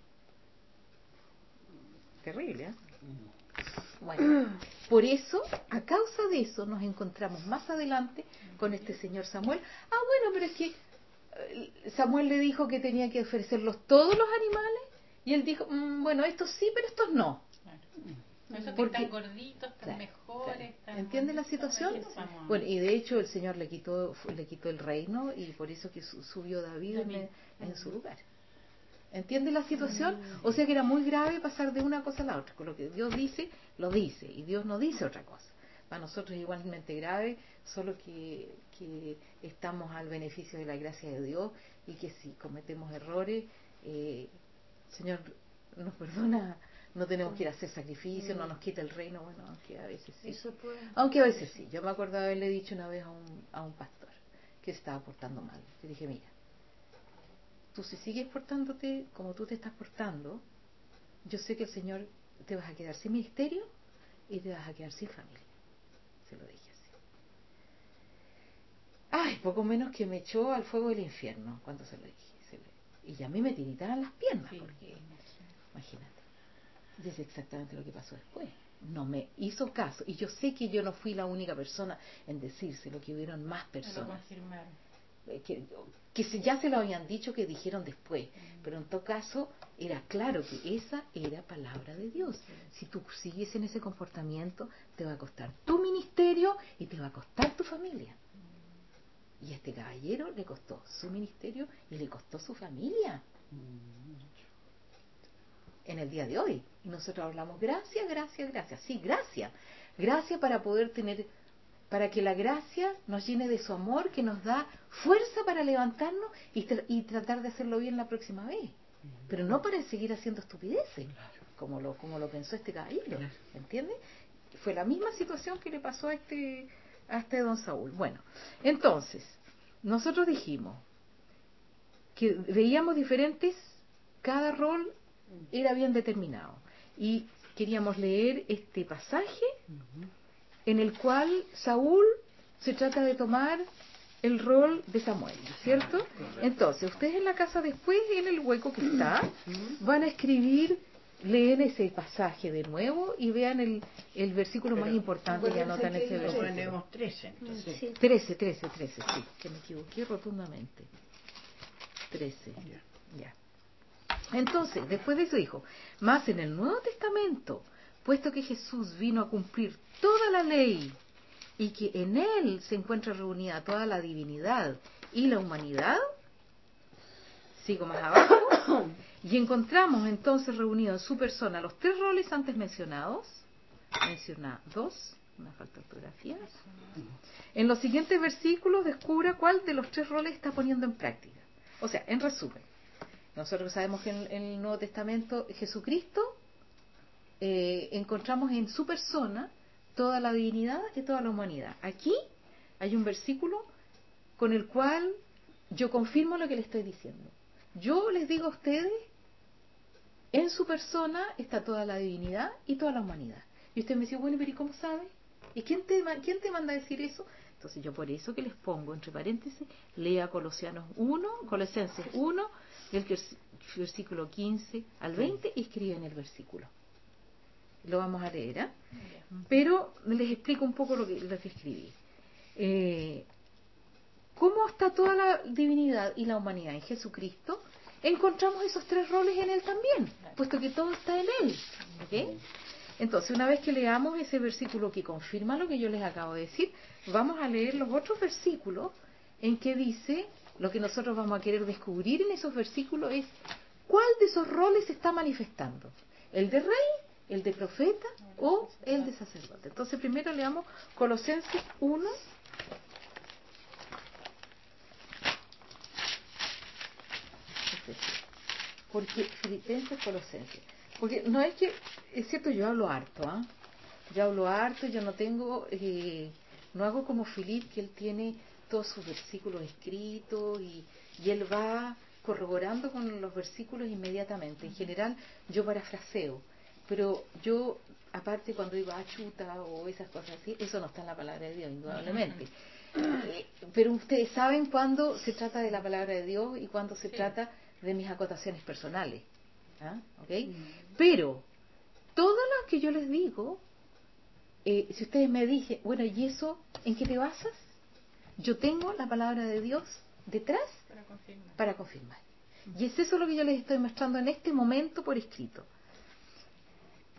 Terrible, ¿eh? Bueno, por eso, a causa de eso, nos encontramos más adelante con este señor Samuel. Bueno, pero es que Samuel le dijo que tenía que ofrecerlos todos los animales y él dijo, bueno, estos sí, pero estos no. Esos que Porque, están gorditos, están mejores. Están ¿entiende la situación? Bueno, y de hecho el Señor le quitó el reino y por eso que subió David en su lugar. ¿Entiende la situación? O sea que era muy grave pasar de una cosa a la otra. Con lo que Dios dice, lo dice, y Dios no dice otra cosa. Para nosotros es igualmente grave, solo que estamos al beneficio de la gracia de Dios, y que si cometemos errores, Señor nos perdona, no tenemos que ir a hacer sacrificios, no nos quita el reino, bueno, aunque a veces sí. Aunque a veces sí. Yo me acuerdo de haberle dicho una vez a un pastor que se estaba portando mal. Le dije, mira, tú si sigues portándote como tú te estás portando, yo sé que el Señor te vas a quedar sin ministerio y te vas a quedar sin familia. Se lo dije así. Ay, poco menos que me echó al fuego del infierno cuando se lo dije. Y a mí me tiritaban las piernas, porque, imagínate, y es exactamente lo que pasó después. No me hizo caso, y yo sé que yo no fui la única persona en decírselo, que hubieron más personas. Que ya se lo habían dicho, que dijeron después, pero en todo caso era claro que esa era palabra de Dios. Si tú sigues en ese comportamiento, te va a costar tu ministerio y te va a costar tu familia. Y a este caballero le costó su ministerio y le costó su familia en el día de hoy. Y nosotros hablamos gracias, sí, gracias para poder tener, para que la gracia nos llene de su amor, que nos da fuerza para levantarnos y tratar de hacerlo bien la próxima vez, pero no para seguir haciendo estupideces, como lo pensó este caballero, ¿entiendes? Fue la misma situación que le pasó a este don Saúl. Bueno, entonces nosotros dijimos que veíamos diferentes, cada rol era bien determinado, y queríamos leer este pasaje en el cual Saúl se trata de tomar el rol de Samuel, ¿cierto? Entonces, ustedes en la casa después, en el hueco que está, van a escribir, leen ese pasaje de nuevo y vean el versículo más importante, y anotan ese versículo. Ponemos 13, entonces. Sí. 13, sí, que me equivoqué rotundamente. 13, ya. Entonces, después de eso dijo, más en el Nuevo Testamento, puesto que Jesús vino a cumplir toda la ley y que en él se encuentra reunida toda la divinidad y la humanidad, sigo más abajo, y encontramos entonces reunidos en su persona los tres roles antes mencionados, una falta de ortografía. En los siguientes versículos descubra cuál de los tres roles está poniendo en práctica. O sea, en resumen, nosotros sabemos que en el Nuevo Testamento Jesucristo encontramos en su persona toda la divinidad y toda la humanidad. Aquí hay un versículo con el cual yo confirmo lo que le estoy diciendo. Yo les digo a ustedes, en su persona está toda la divinidad y toda la humanidad. Y usted me dice, bueno, pero ¿y cómo sabe? ¿Y quién te manda a decir eso? Entonces yo por eso que les pongo entre paréntesis, lea Colosenses 1, el versículo 15 al 20, y escriben el versículo. Lo vamos a leer, ¿eh? Pero les explico un poco lo que escribí. ¿Cómo está toda la divinidad y la humanidad en Jesucristo? Encontramos esos tres roles en Él también, puesto que todo está en Él. ¿Okay? Entonces, una vez que leamos ese versículo que confirma lo que yo les acabo de decir, vamos a leer los otros versículos en que dice, lo que nosotros vamos a querer descubrir en esos versículos es cuál de esos roles se está manifestando, el de rey, el de profeta o el de sacerdote. Entonces primero leamos Colosenses 1, porque Filipenses, Colosenses, porque no es que, es cierto, yo hablo harto, yo no tengo, no hago como Filip, que él tiene todos sus versículos escritos y él va corroborando con los versículos inmediatamente. En general yo parafraseo, pero yo, aparte, cuando digo chuta o esas cosas así, eso no está en la palabra de Dios, indudablemente. Pero ustedes saben cuándo se trata de la palabra de Dios y cuándo se trata de mis acotaciones personales. ¿Okay? Pero todo lo que yo les digo, si ustedes me dicen, bueno, ¿y eso en qué te basas? Yo tengo la palabra de Dios detrás para confirmar. Y es eso lo que yo les estoy mostrando en este momento por escrito.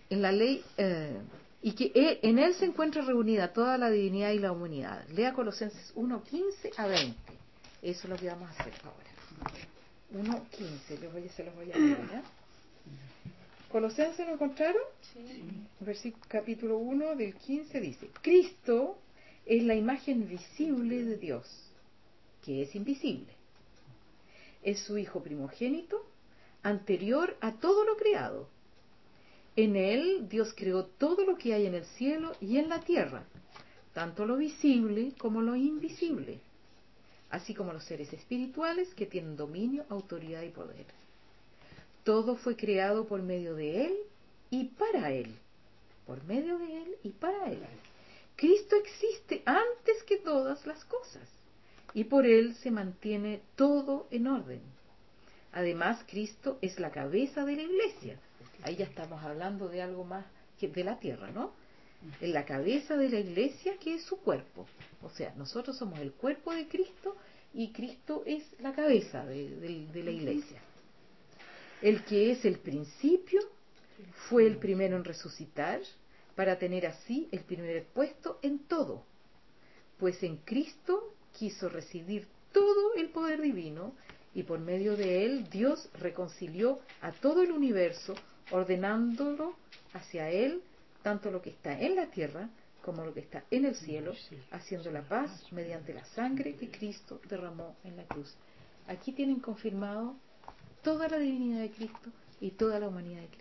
en la ley, y que en él se encuentra reunida toda la divinidad y la humanidad. Lea Colosenses 1:15 a 20. Eso es lo que vamos a hacer ahora. 1:15, se los voy a leer, ¿ya? Colosenses, ¿lo encontraron? Sí. Capítulo 1 del 15 dice: Cristo es la imagen visible de Dios, que es invisible. Es su Hijo primogénito, anterior a todo lo creado. En él Dios creó todo lo que hay en el cielo y en la tierra, tanto lo visible como lo invisible, así como los seres espirituales que tienen dominio, autoridad y poder. Todo fue creado por medio de él y para él. Por medio de él y para él. Cristo existe antes que todas las cosas, y por él se mantiene todo en orden. Además, Cristo es la cabeza de la iglesia. Ahí ya estamos hablando de algo más que de la tierra, ¿no? Es la cabeza de la iglesia, que es su cuerpo. O sea, nosotros somos el cuerpo de Cristo y Cristo es la cabeza de la iglesia. El que es el principio fue el primero en resucitar, para tener así el primer puesto en todo. Pues en Cristo quiso residir todo el poder divino, y por medio de él Dios reconcilió a todo el universo, ordenándolo hacia él, tanto lo que está en la tierra como lo que está en el cielo, haciendo la paz mediante la sangre que Cristo derramó en la cruz. Aquí tienen confirmado toda la divinidad de Cristo y toda la humanidad de Cristo.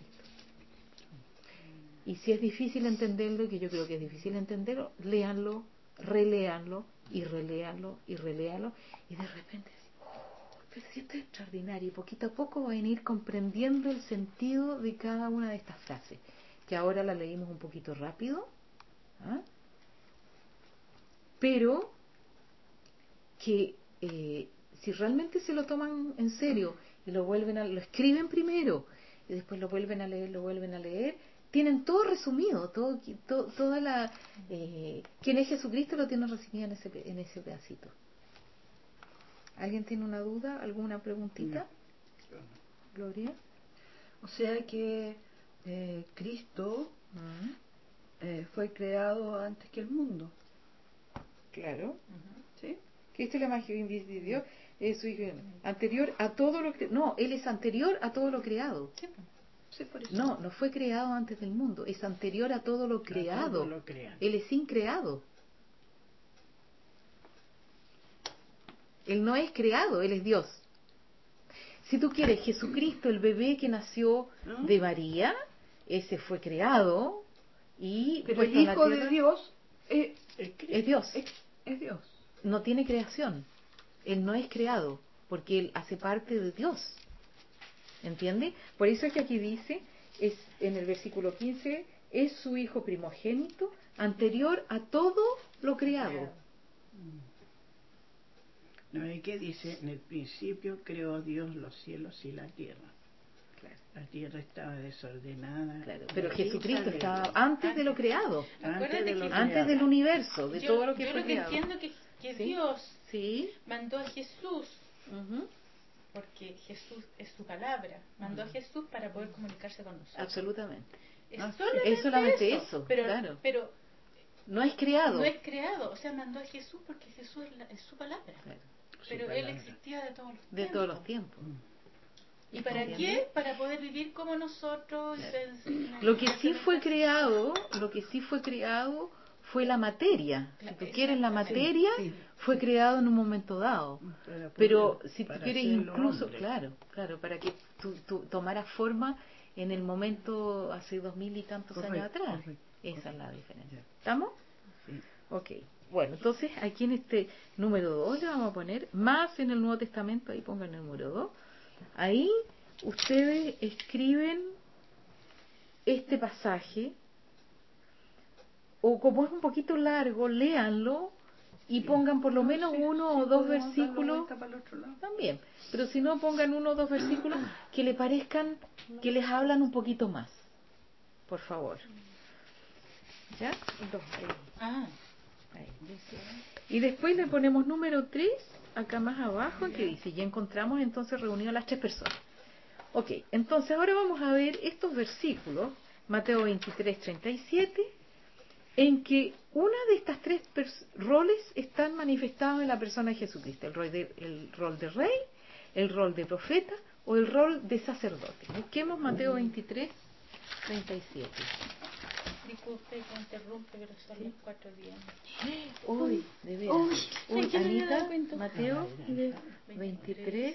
Y si es difícil entenderlo, que yo creo que es difícil entenderlo, léanlo, reléanlo y reléanlo y reléanlo, y de repente pero si esto es extraordinario, y poquito a poco van a ir comprendiendo el sentido de cada una de estas frases, que ahora la leímos un poquito rápido, ¿ah? Pero que si realmente se lo toman en serio y lo escriben primero y después lo vuelven a leer, tienen todo resumido, toda la quién es Jesucristo lo tienen resumido en ese pedacito. ¿Alguien tiene una duda? ¿Alguna preguntita? No. Gloria. O sea que Cristo fue creado antes que el mundo. Claro. ¿Sí? Cristo es la imagen de Dios, es su Hijo anterior a todo lo creado. No, Él es anterior a todo lo creado. Sí, por eso. No fue creado antes del mundo, es anterior a todo lo creado. Él es increado. Él no es creado, Él es Dios. Si tú quieres, Jesucristo, el bebé que nació de María, ese fue creado y pero el Hijo de Dios es Dios. Es Dios. No tiene creación. Él no es creado, porque Él hace parte de Dios. ¿Entiende? Por eso es que aquí dice, es en el versículo 15, es su Hijo primogénito, anterior a todo lo creado. No, ¿y qué dice? En el principio creó Dios los cielos y la tierra. Claro. La tierra estaba desordenada. Claro, pero Jesucristo estaba antes de lo creado, antes del universo, de todo lo que fue creado. Yo lo que entiendo que ¿Sí? Dios ¿Sí? mandó a Jesús, porque Jesús es su palabra, mandó a Jesús para poder comunicarse con nosotros. Absolutamente. Es solamente eso, pero, claro. Pero no es creado. No es creado, o sea, mandó a Jesús porque Jesús es su palabra. Claro. Pero Él existía de todos los tiempos. De todos los tiempos. ¿Y para qué? Para poder vivir como nosotros. Claro. Lo que sí fue creado fue la materia. Si tú quieres, la materia fue creado en un momento dado. Pero si tú quieres incluso, claro, para que tú tomaras forma en el momento hace 2000 y tantos años atrás. Esa es la diferencia. ¿Estamos? Sí. Ok. Bueno, entonces aquí en este número 2 le vamos a poner más en el Nuevo Testamento, ahí pongan el número 2. Ahí ustedes escriben este pasaje, o como es un poquito largo, léanlo y pongan por lo menos uno o dos versículos también. Pero si no, pongan uno o dos versículos que le parezcan que les hablan un poquito más. Por favor. ¿Ya? Ahí. Y después le ponemos número 3 acá más abajo, que dice, y encontramos entonces reunido a las 3 personas. Ok, entonces ahora vamos a ver estos versículos Mateo 23, 37, en que una de estas tres roles están manifestados en la persona de Jesucristo: el rol de rey, el rol de profeta o el rol de sacerdote. Busquemos Mateo 23, 37. Disculpe que interrumpe, pero son los 4 días. Uy, de veras. Uy, Anita, Mateo 23,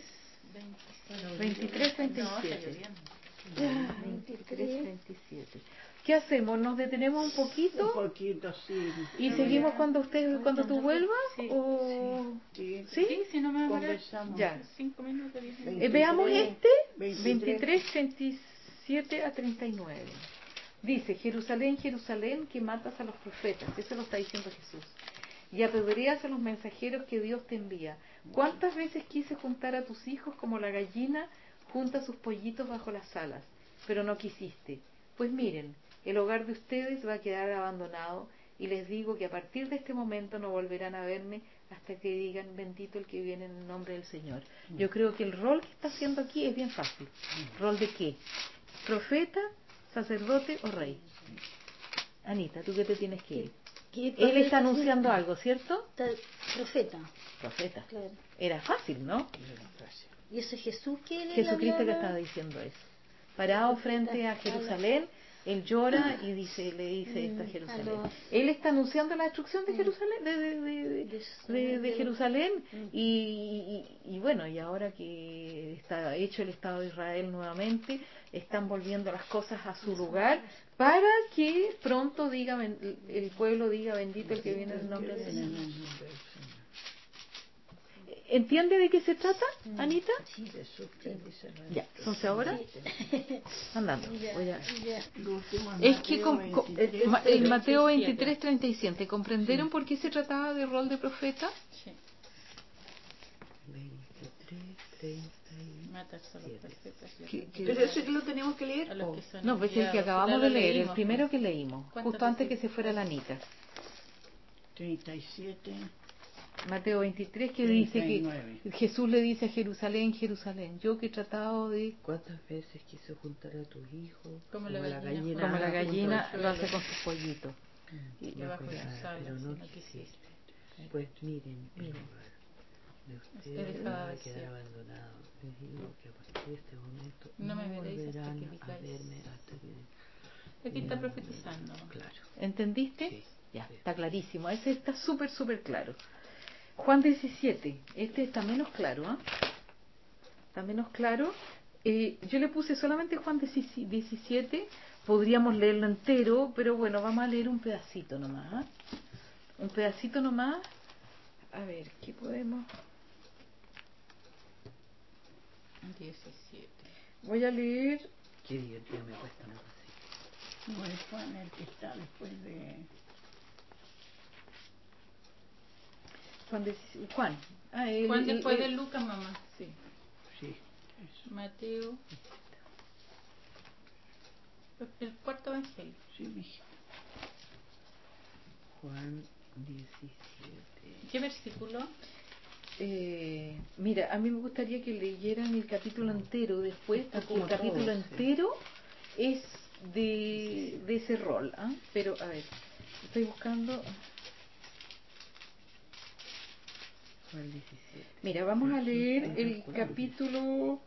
37. 23, 37. ¿Qué hacemos? ¿Nos detenemos un poquito? Un poquito, sí. ¿Y seguimos cuando tú vuelvas? Sí. ¿O... Sí, ¿Sí? Sí, si no me va a conversamos. Ya. 5 minutos, 10 minutos. Veamos 23, 37 a 39. Dice: Jerusalén, Jerusalén, que matas a los profetas. Eso lo está diciendo Jesús. Y apedreas a los mensajeros que Dios te envía. ¿Cuántas veces quise juntar a tus hijos como la gallina junta sus pollitos bajo las alas? Pero no quisiste. Pues miren, el hogar de ustedes va a quedar abandonado, y les digo que a partir de este momento no volverán a verme hasta que digan: bendito el que viene en el nombre del Señor. Yo creo que el rol que está haciendo aquí es bien fácil. ¿Rol de qué? ¿Profeta, sacerdote o rey? Anita, ¿tú qué te tienes que ir? Él está anunciando algo, ¿cierto? Profeta. Profeta. Claro. Era fácil, ¿no? Y eso es Jesús que le Jesucristo que hablaba. estaba diciendo eso. Parado frente a Jerusalén, él llora y le dice esto a Jerusalén. Él está anunciando la destrucción de Jerusalén, de Jerusalén, y bueno, y ahora que está hecho el Estado de Israel nuevamente, están volviendo las cosas a su lugar para que pronto el pueblo diga: bendito el que viene en el nombre del Señor. ¿Entiende de qué se trata, Anita? Sí, Jesús que dice. Ya, entonces ahora, andando. Es Es que en Mateo 23, 37, ¿comprendieron por qué se trataba de rol de profeta? Sí. 23, 30. Matas a los profetas. ¿Pero eso lo tenemos que leer? A los que son No, pues el que enviados. acabamos Ya de lo leer, el leímos, primero pues. que leímos, ¿Cuántos justo antes que versículos? se fuera la Anita. 37. Mateo 23, que 39. dice que Jesús le dice a Jerusalén: Jerusalén, yo que he tratado de... ¿Cuántas veces quiso juntar a tus hijos? Como la gallina Como la gallina junto al lo hace suelo. con sus pollitos. Y debajo de sus alas, pero si no no quisiste. Pues miren, el Miren. hogar de Te ustedes dejaba va a vacío. quedar abandonado. Les digo que a partir de este momento No me veréis hasta volverán que a digáis. verme hasta que... Aquí está profetizando. Claro. ¿Entendiste? Sí. Ya, está clarísimo. Ese está súper, súper claro. Juan 17, este está menos claro, ¿ah? Está menos claro. Yo le puse solamente Juan 17, podríamos leerlo entero, pero bueno, vamos a leer un pedacito nomás, ¿ah? Un pedacito nomás. A ver, ¿qué podemos? 17. Voy a leer. Qué divertido me cuesta una cosa. No es Juan el que está después de. Juan. Juan después de Lucas, mamá. Sí. Sí, eso. Mateo. El cuarto evangelio. Sí, mijita. Juan 17. ¿Qué versículo? Mira, a mí me gustaría que leyeran el capítulo entero después, porque como el capítulo todo, sí. entero es de ese rol, ¿ah? Pero, a ver, estoy buscando... Juan 17. Mira, vamos a leer el capítulo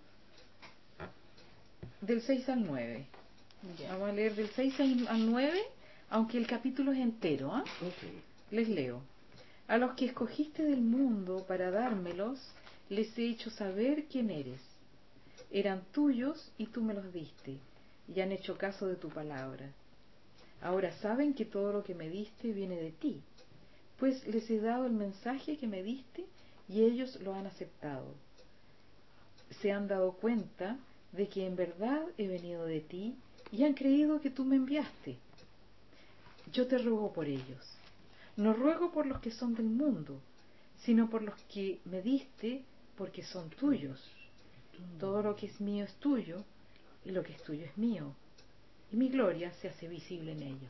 del 6 al 9. Ya. Vamos a leer del 6 al 9, aunque el capítulo es entero, ¿ah? Ok. Les leo. A los que escogiste del mundo para dármelos, les he hecho saber quién eres. Eran tuyos y tú me los diste, y han hecho caso de tu palabra. Ahora saben que todo lo que me diste viene de ti, pues les he dado el mensaje que me diste y ellos lo han aceptado. Se han dado cuenta de que en verdad he venido de ti y han creído que tú me enviaste. Yo te ruego por ellos. No ruego por los que son del mundo, sino por los que me diste, porque son tuyos. Todo lo que es mío es tuyo, y lo que es tuyo es mío, y mi gloria se hace visible en ellos.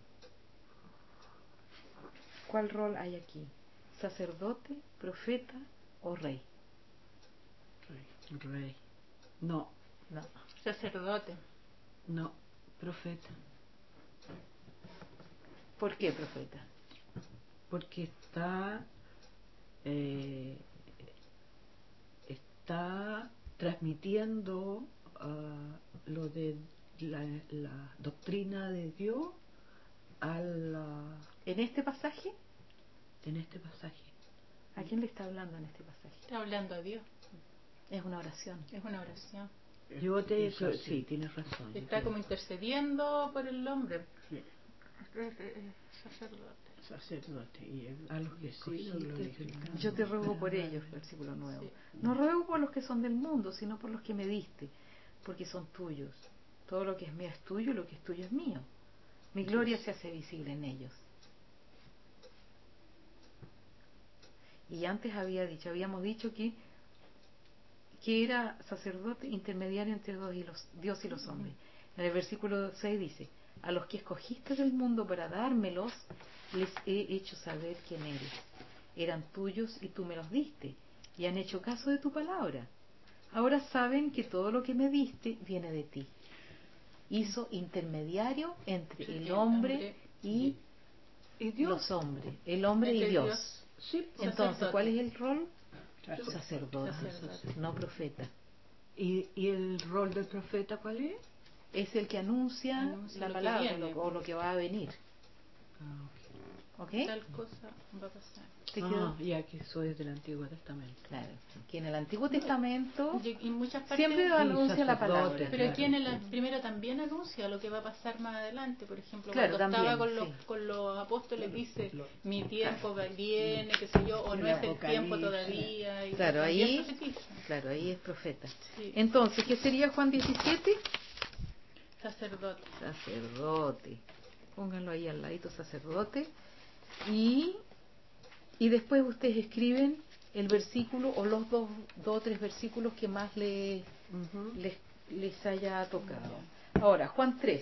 ¿Cuál rol hay aquí? ¿Sacerdote, profeta o rey? Rey. No. No. Sacerdote. No. Profeta. ¿Por qué profeta? Porque está transmitiendo lo de la doctrina de Dios ¿En este pasaje? en este pasaje. ¿A quién le está hablando en este pasaje? Está hablando a Dios. Es una oración. Es una oración. Sí, tienes razón. Está como intercediendo por el hombre. Sí. Sacerdote. Y A los que Yo te ruego por ellos, versículo 9. Sí. No ruego por los que son del mundo, sino por los que me diste, porque son tuyos. Todo lo que es mío es tuyo, y lo que es tuyo es mío. Mi gloria se hace visible en ellos. Y antes habíamos dicho que era sacerdote intermediario entre Dios y los hombres. En el versículo 6 dice: a los que escogiste del mundo para dármelos, les he hecho saber quién eres. Eran tuyos y tú me los diste, y han hecho caso de tu palabra. Ahora saben que todo lo que me diste viene de ti. Hizo intermediario entre el hombre y Dios. Los hombres, el hombre y Dios. Sí, entonces, ¿cuál es el rol? Sacerdote, no profeta. ¿Y el rol del profeta cuál es? Es el que anuncia la palabra o lo que va a venir. ¿Ok? Tal cosa va a pasar. Ya que eso es del Antiguo Testamento. Claro, que en el Antiguo Testamento en muchas partes siempre anuncia la palabra. Pero aquí en el primero también anuncia lo que va a pasar más adelante. Por ejemplo, claro, cuando también, estaba con los apóstoles, dice: mi tiempo viene, qué sé yo, o no es el tiempo todavía. Y claro, ahí es profeta. Sí. Entonces, ¿qué sería Juan 17? Sacerdote. Pónganlo ahí al ladito, sacerdote. Y después ustedes escriben el versículo o los dos o tres versículos que más les haya tocado. Ahora, Juan 3.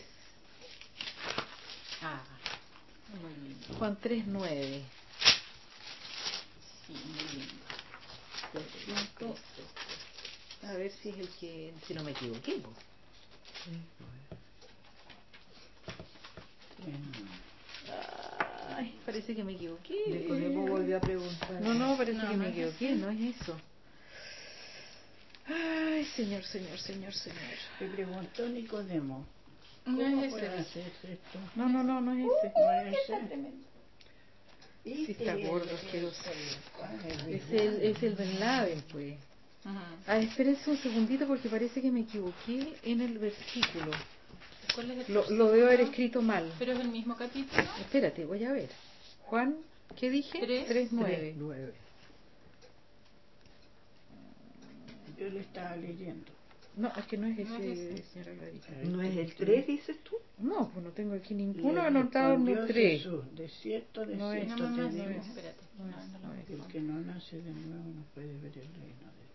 Muy lindo. Juan 3, 9. Sí, muy lindo. A ver si es si no me equivoqué. Ay, parece que me equivoqué. Nicodemo volvió a preguntar. No, parece que me equivoqué, no es eso. Ay, Señor. Le preguntó Nicodemo: No ¿cómo es puede ese. hacer esto? No es ese. ¿No es ese? Sí, está gordo, asqueroso. Es el Ben Laden, pues. Espérense un segundito porque parece que me equivoqué en el versículo. ¿Cuál es el lo debo haber escrito mal. Pero es el mismo capítulo. Espérate, voy a ver. Juan, ¿qué dije? 3:9. Yo le estaba leyendo. No, es que no es ese, señora Clarita. ¿No es el 3, dices tú? No, pues no tengo aquí ninguno anotado, no 3. Jesús: de cierto te digo, Espérate. el que no nace de nuevo no puede ver el reino de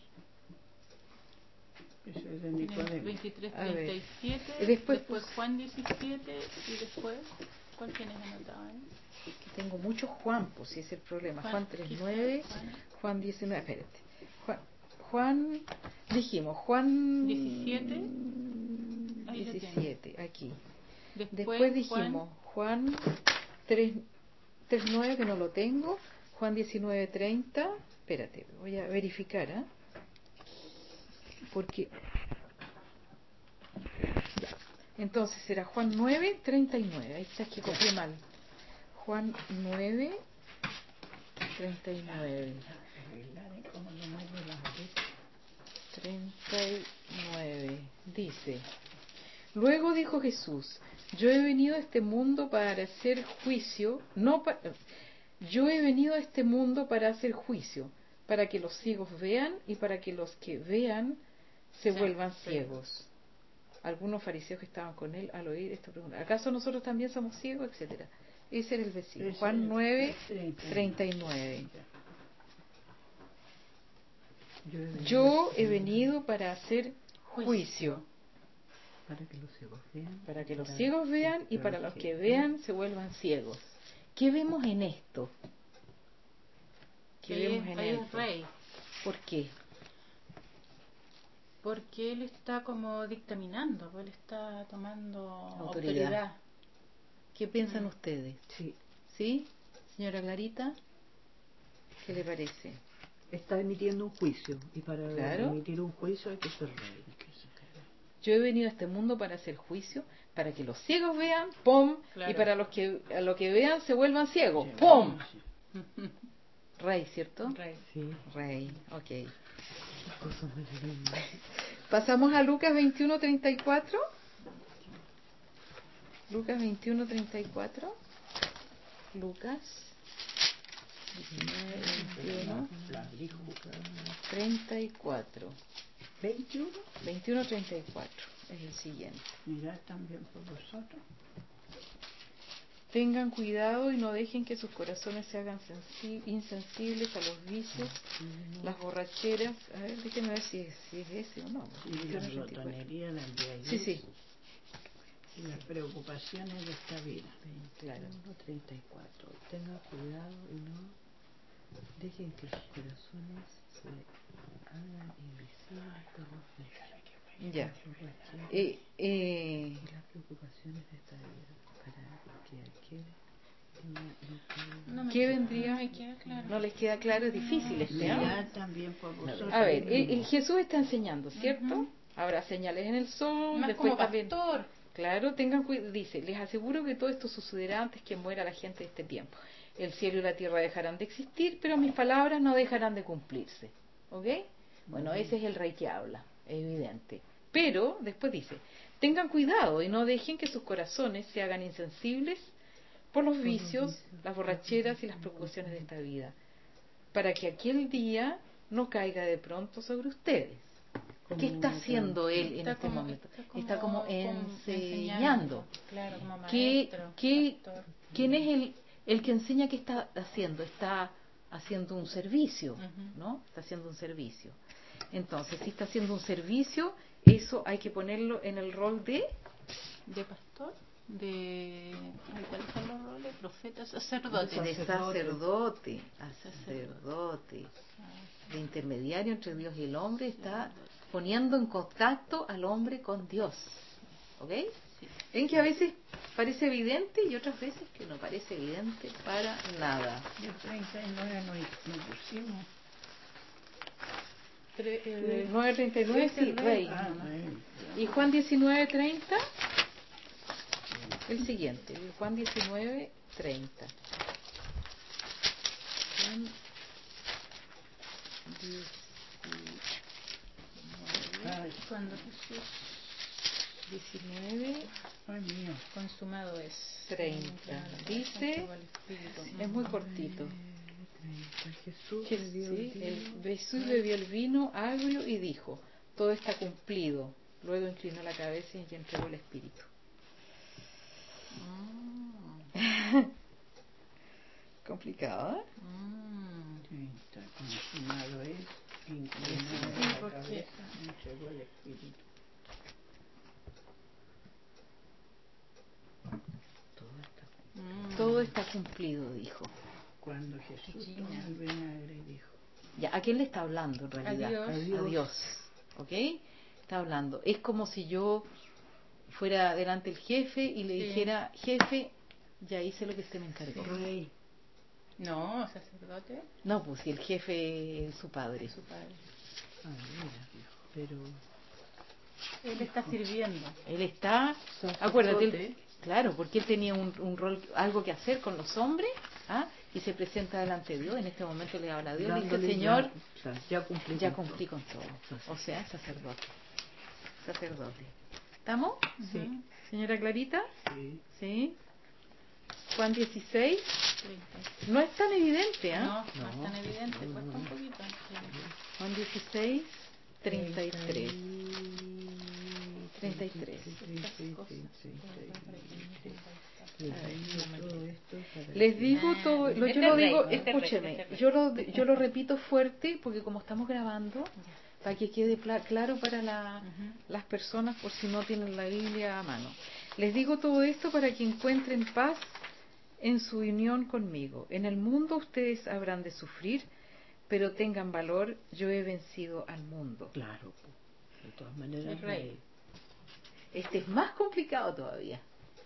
Dios. Ese es de Nicodemo. 23, 37, después Juan 17 y después, ¿cuál tienes anotado ahí? Que tengo mucho Juan, pues si es el problema. Juan 3:9, Juan 19, espérate. Juan, dijimos, Juan 17, aquí. Después dijimos Juan 3:9, que no lo tengo. Juan 19:30, espérate, voy a verificar, porque entonces será Juan 9:39. Ahí está, que copié mal. Juan 9:39. 39 dice: luego dijo Jesús: yo he venido a este mundo para hacer juicio, yo he venido a este mundo para hacer juicio, para que los ciegos vean y para que los que vean se vuelvan ciegos. Algunos fariseos que estaban con él al oír esto preguntaron: ¿acaso nosotros también somos ciegos? Etcétera. Ese era el versículo. Juan 9:39. Yo he venido para hacer juicio. Para que los ciegos vean. Para que los ciegos vean y para los que vean se vuelvan ciegos. ¿Qué vemos en esto? ¿Qué vemos en esto? Rey. ¿Por qué? Porque él está como dictaminando, él está tomando autoridad. ¿Qué piensan ustedes? Sí. ¿Sí? Señora Clarita, ¿qué le parece? Está emitiendo un juicio. Y para emitir un juicio hay que ser rey. Yo he venido a este mundo para hacer juicio, para que los ciegos vean, ¡pum! Claro. Y para los que a lo que vean se vuelvan ciegos, ¡pum! Rey, ¿cierto? Rey. Sí. Rey, ok. Pasamos a Lucas 21:34. Lucas 21:34. Lucas 21:34. 21:34 es el siguiente. Mirad también por vosotros. Tengan cuidado y no dejen que sus corazones se hagan insensibles a los vicios, las borracheras. A ver, déjenme ver si es ese o no. Y la glotonería, la embriaguez. Sí. Y las preocupaciones de esta vida. Claro. 34. Tengan cuidado y no dejen que sus corazones se hagan invisibles por los vicios. Ya. Y las preocupaciones de esta vida. Para que aquel ¿qué vendría? No les queda claro, es difícil Mirad también por vosotros. A ver, Jesús está enseñando, ¿cierto? Habrá señales en el sol, Más después como también. pastor. Claro, tengan cuidado, dice, les aseguro que todo esto sucederá antes que muera la gente de este tiempo. El cielo y la tierra dejarán de existir, pero mis palabras no dejarán de cumplirse. ¿Ok? Bueno, ese es el rey que habla, es evidente. Pero, después dice, tengan cuidado y no dejen que sus corazones se hagan insensibles por los vicios, las borracheras y las preocupaciones de esta vida, para que aquel día no caiga de pronto sobre ustedes. ¿Qué está haciendo él en este momento? Está como enseñando. Claro, como maestro, ¿Quién es el que enseña qué está haciendo? Está haciendo un servicio, ¿no? Está haciendo un servicio. Entonces, si está haciendo un servicio, eso hay que ponerlo en el rol de pastor, ¿cuáles son los roles? Profeta, sacerdote. De sacerdote, de intermediario entre Dios y el hombre, está poniendo en contacto al hombre con Dios. ¿Ok? Sí. En que a veces parece evidente y otras veces que no parece evidente para nada. Y el 39 no pusimos. 9:39, sí, rey. Y Juan 19:30, el siguiente, Juan 19:30. Juan 19, Cuando Jesús 19, Ay, mío. consumado es 30. Dice, es muy cortito. Jesús Jesús bebió el vino agrio y dijo, todo está cumplido. Luego inclinó la cabeza y entregó el espíritu. Complicado, ¿eh? Sí, está consumado es, inclinado la cabeza, entregó el espíritu. Todo está cumplido, dijo. Cuando Jesús tomó el vinagre dijo. Ya, ¿a quién le está hablando en realidad? A Dios. ¿Ok? Está hablando. Es como si yo fuera delante del jefe y le dijera, jefe, ya hice lo que usted me encargó. Rey. No, sacerdote. No, pues si el jefe es su padre. Su padre. Pero Él está sirviendo. Él está, acuérdate, claro, porque él tenía un rol, algo que hacer con los hombres, ¿ah? Y se presenta delante de Dios. En este momento le habla a Dios, le dice, Señor, ya cumplí con todo. O sea, sacerdote. ¿Estamos? Sí. Señora Clarita. Sí. Sí. Juan 16. 30. No es tan evidente, ¿ah? No es tan evidente, cuesta un poquito. Juan 16, 33. 33. Les digo todo, yo lo digo, escúcheme, yo lo repito fuerte porque como estamos grabando, para que quede claro para las personas por si no tienen la Biblia a mano. Les digo todo esto para que encuentren paz en su unión conmigo. En el mundo ustedes habrán de sufrir, pero tengan valor, yo he vencido al mundo. Claro. De todas maneras, El rey. Este es más complicado todavía.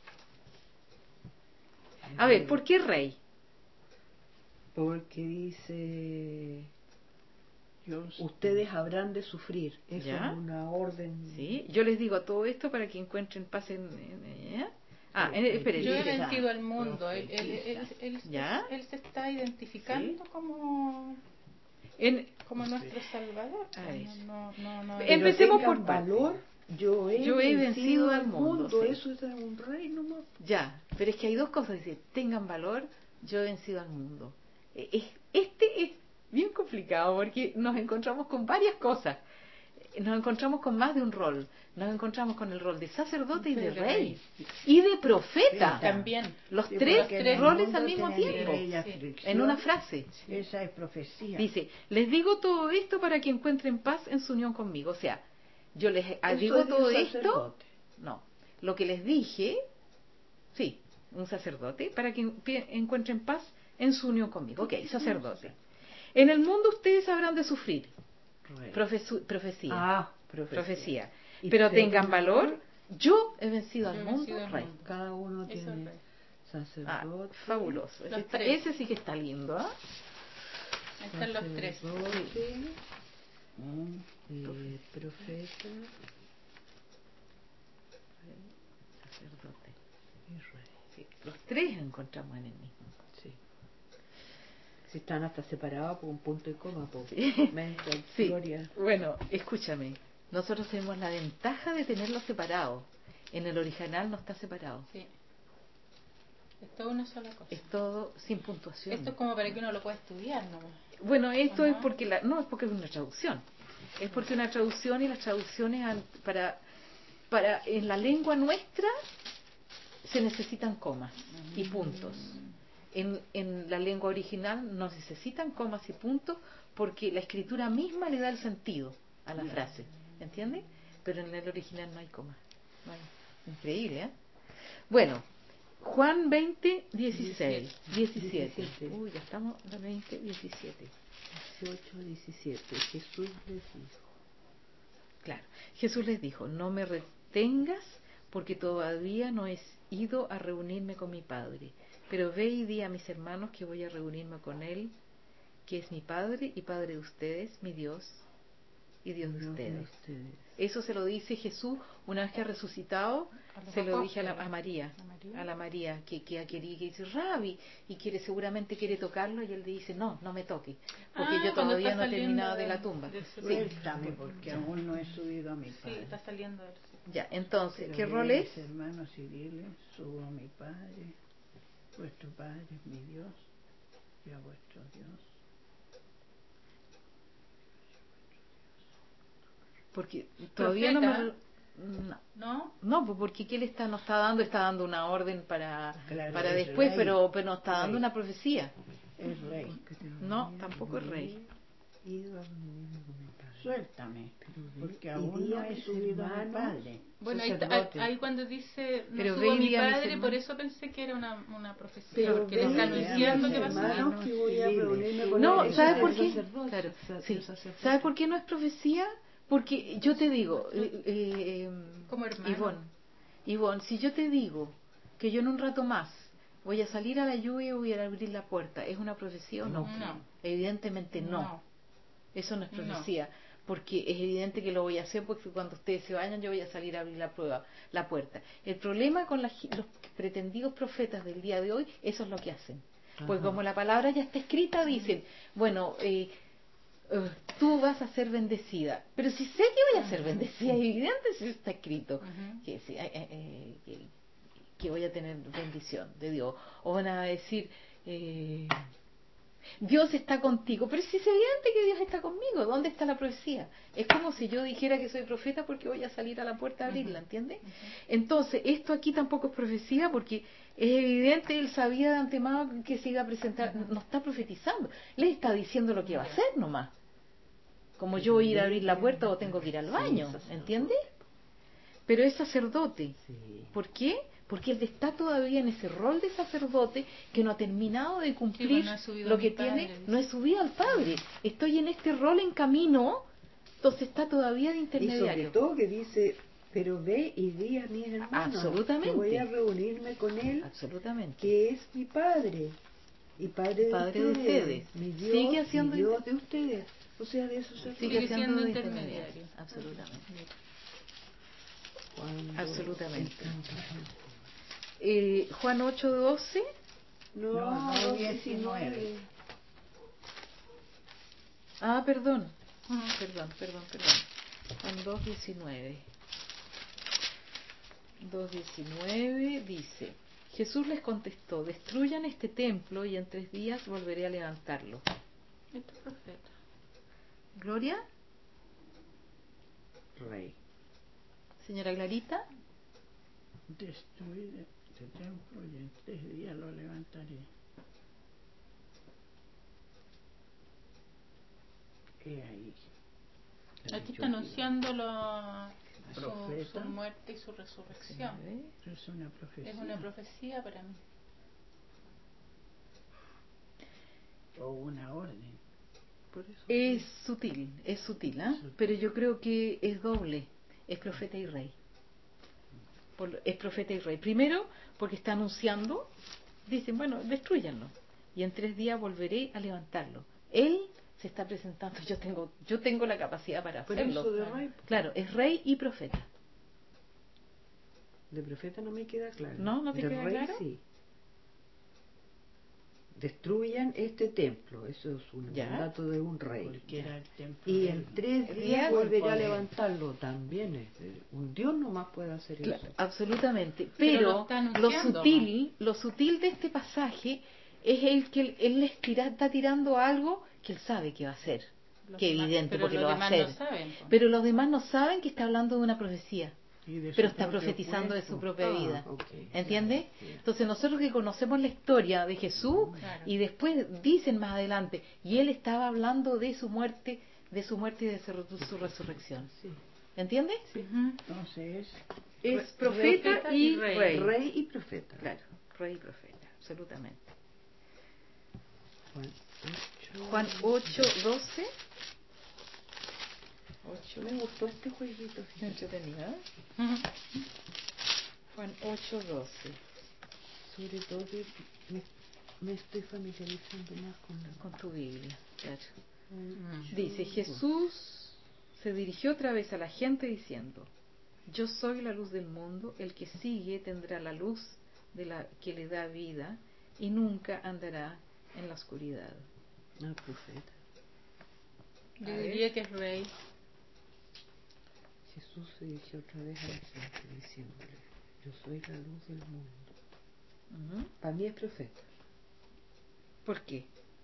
A ver, ¿por qué rey? Porque dice, ustedes habrán de sufrir. Eso ¿Ya? es una orden. Sí, yo les digo todo esto para que encuentren paz esperen. Yo he vencido al mundo. Él ¿Ya? él se está identificando como nuestro Salvador. A ver. No. Empecemos por valor. Yo he vencido al mundo. Sí. Eso es un rey nomás. Ya, pero es que hay dos cosas. Dice, tengan valor, yo he vencido al mundo. Este es bien complicado porque nos encontramos con varias cosas. Nos encontramos con más de un rol. Nos encontramos con el rol de sacerdote y de rey. Y de profeta. También. Los Sí, tres porque en el roles mundo al mismo tiempo. tendréis aflicción. En una frase. Esa es profecía. Dice, les digo todo esto para que encuentren paz en su unión conmigo. O sea, yo les digo todo esto. No, lo que les dije, sí, un sacerdote, para que encuentren paz en su unión conmigo. Ok, sacerdote. En el mundo ustedes habrán de sufrir. Profecía. Profecía. Pero tengan valor. Yo he vencido al mundo, rey. Cada uno tiene sacerdote. Fabuloso. Ese sí que está lindo. Ahí están los tres. Profeta, sacerdote y rey. Sí, los tres encontramos en el mismo. Sí. Si están hasta separados por un punto y coma, por Sí. gloria. Bueno, escúchame. Nosotros tenemos la ventaja de tenerlos separados. En el original no está separado. Sí. Es todo una sola cosa. Es todo sin puntuación. Esto es como para que uno lo pueda estudiar nomás. Bueno, esto ¿no? es porque no es porque es una traducción. Es porque una traducción y las traducciones para en la lengua nuestra se necesitan comas y puntos. En la lengua original no necesitan comas y puntos porque la escritura misma le da el sentido a la frase, ¿entiendes? Pero en el original no hay comas. No hay. Increíble, ¿eh? Bueno, Juan 20, 17. Uy, ya estamos en 20, 17. 18, 17. Jesús les dijo. Claro, Jesús les dijo, no me retengas porque todavía no he ido a reunirme con mi Padre, pero ve y di a mis hermanos que voy a reunirme con Él, que es mi Padre y Padre de ustedes, mi Dios y Dios de ustedes. Eso se lo dice Jesús una vez que ha resucitado, se lo dije a María, a la María que dice Rabbi, y seguramente quiere tocarlo, y él le dice no me toque, porque yo todavía no he terminado de la tumba. Suéltame, porque aún no he subido a mi Padre. Sí, está saliendo del... Ya, entonces, Pero ¿qué ve, rol es? mis hermanos, y diles, subo a mi Padre, vuestro Padre es mi Dios, y a vuestro Dios. Porque todavía Profeta. no, pues porque ¿qué le está dando una orden para después, rey. pero no está dando Rey. una profecía. Es rey. No, tampoco es rey. Suéltame, porque aún no he subido a mi Padre. Bueno, ahí cuando dice no Pero subo a ve y mi di a mis Padre, hermanos. por eso pensé que era una profecía, Pero porque le está anunciando que va a hermanos, subir. que voy a reunirme con No, él. ¿sabes por El qué? sacerdote, Claro, el sí. sacerdote. ¿Sabes por qué no es profecía? Porque yo te digo, Como hermano. Ivonne, si yo te digo que yo en un rato más voy a salir a la lluvia y voy a abrir la puerta, ¿es una profecía o no? No. Evidentemente no. Eso no es profecía, porque es evidente que lo voy a hacer porque cuando ustedes se vayan yo voy a salir a abrir la puerta. El problema con los pretendidos profetas del día de hoy, eso es lo que hacen. Pues como la palabra ya está escrita, dicen, bueno, tú vas a ser bendecida. Pero si sé que voy a ser bendecida, es evidente si está escrito que voy a tener bendición de Dios. O van a decir, Dios está contigo. Pero si es evidente que Dios está conmigo, ¿dónde está la profecía? Es como si yo dijera que soy profeta porque voy a salir a la puerta a abrirla, ¿entiendes? Entonces, esto aquí tampoco es profecía porque es evidente, él sabía de antemano que se iba a presentar, no está profetizando, le está diciendo lo que va a hacer nomás. Como yo voy a ir a abrir la puerta o tengo que ir al baño, ¿entiendes? Pero es sacerdote. ¿Por qué? Porque él está todavía en ese rol de sacerdote que no ha terminado de cumplir no he subido lo a que mi Padre, tiene, dice. no he subido al Padre. Estoy en este rol en camino Entonces está todavía de Y intermediario. sobre todo que dice, pero ve y di a mis hermanos Absolutamente. que voy a reunirme con él, Absolutamente. que es mi padre y padre de ustedes, mi Dios Sigue haciendo y Dios de ustedes. O sea, de eso se Sigue trata. siendo siendo intermediario. intermediario. Absolutamente. Cuando Absolutamente. el Juan 8:12. No, 19. Ah, perdón. Perdón. Juan 2:19. 2:19 dice: Jesús les contestó: destruyan este templo y en 3 días volveré a levantarlo. Este profeta. Gloria, rey. señora Clarita. Destruir este templo y en 3 días lo levantaré. He ahí. Aquí está anunciando su Profeta. muerte y su resurrección. Es una profecía. Es una profecía para mí. O una orden. Por eso. Es sutil, ¿ah? Sutil. Pero yo creo que es doble, es profeta y rey. Es profeta y rey. Primero, porque está anunciando, dicen, bueno, destruyanlo. Y en 3 días volveré a levantarlo. Él se está presentando, yo tengo la capacidad para Por hacerlo. eso de rey. Claro, es rey y profeta. De profeta no me queda claro. ¿No te de queda rey, claro? Sí. Destruyan este templo, eso es un Ya. mandato de un rey. Porque era el templo. Y de en él. 3 El días día volverá a del poder. levantarlo. También un Dios nomás puede hacer Claro, eso. absolutamente. Pero lo Pero está lo anunciando, sutil de este pasaje es el que él está tirando algo que él sabe que va a hacer. Los Que demás- evidente, pero porque los lo va a demás hacer. no saben, pues. Pero los demás no saben que está hablando de una profecía. Y de su Pero está propio profetizando de su cuerpo. propia vida. Okay. ¿Entiende? Claro. Entonces nosotros que conocemos la historia de Jesús Claro. y después dicen más adelante, y él estaba hablando de su muerte y de su resurrección. Sí. ¿Entiende? Ujú. Entonces, Es profeta y rey. Rey y profeta. Claro, rey y profeta, absolutamente. Juan 8. Juan 8:12. Me gustó este jueguito. fíjate. Entretenido, ¿eh? Ujú. Juan 8:12. Sobre todo que me estoy familiarizando más Con tu Biblia, claro. Mm. Dice, Jesús se dirigió otra vez a la gente diciendo: yo soy la luz del mundo, el que sigue tendrá la luz de la que le da vida y nunca andará en la oscuridad. profeta. Yo diría que es rey. Jesús se dirigió otra vez a la gente diciéndole: yo soy la luz del mundo. Ujú. Para mí es profeta. ¿Por qué?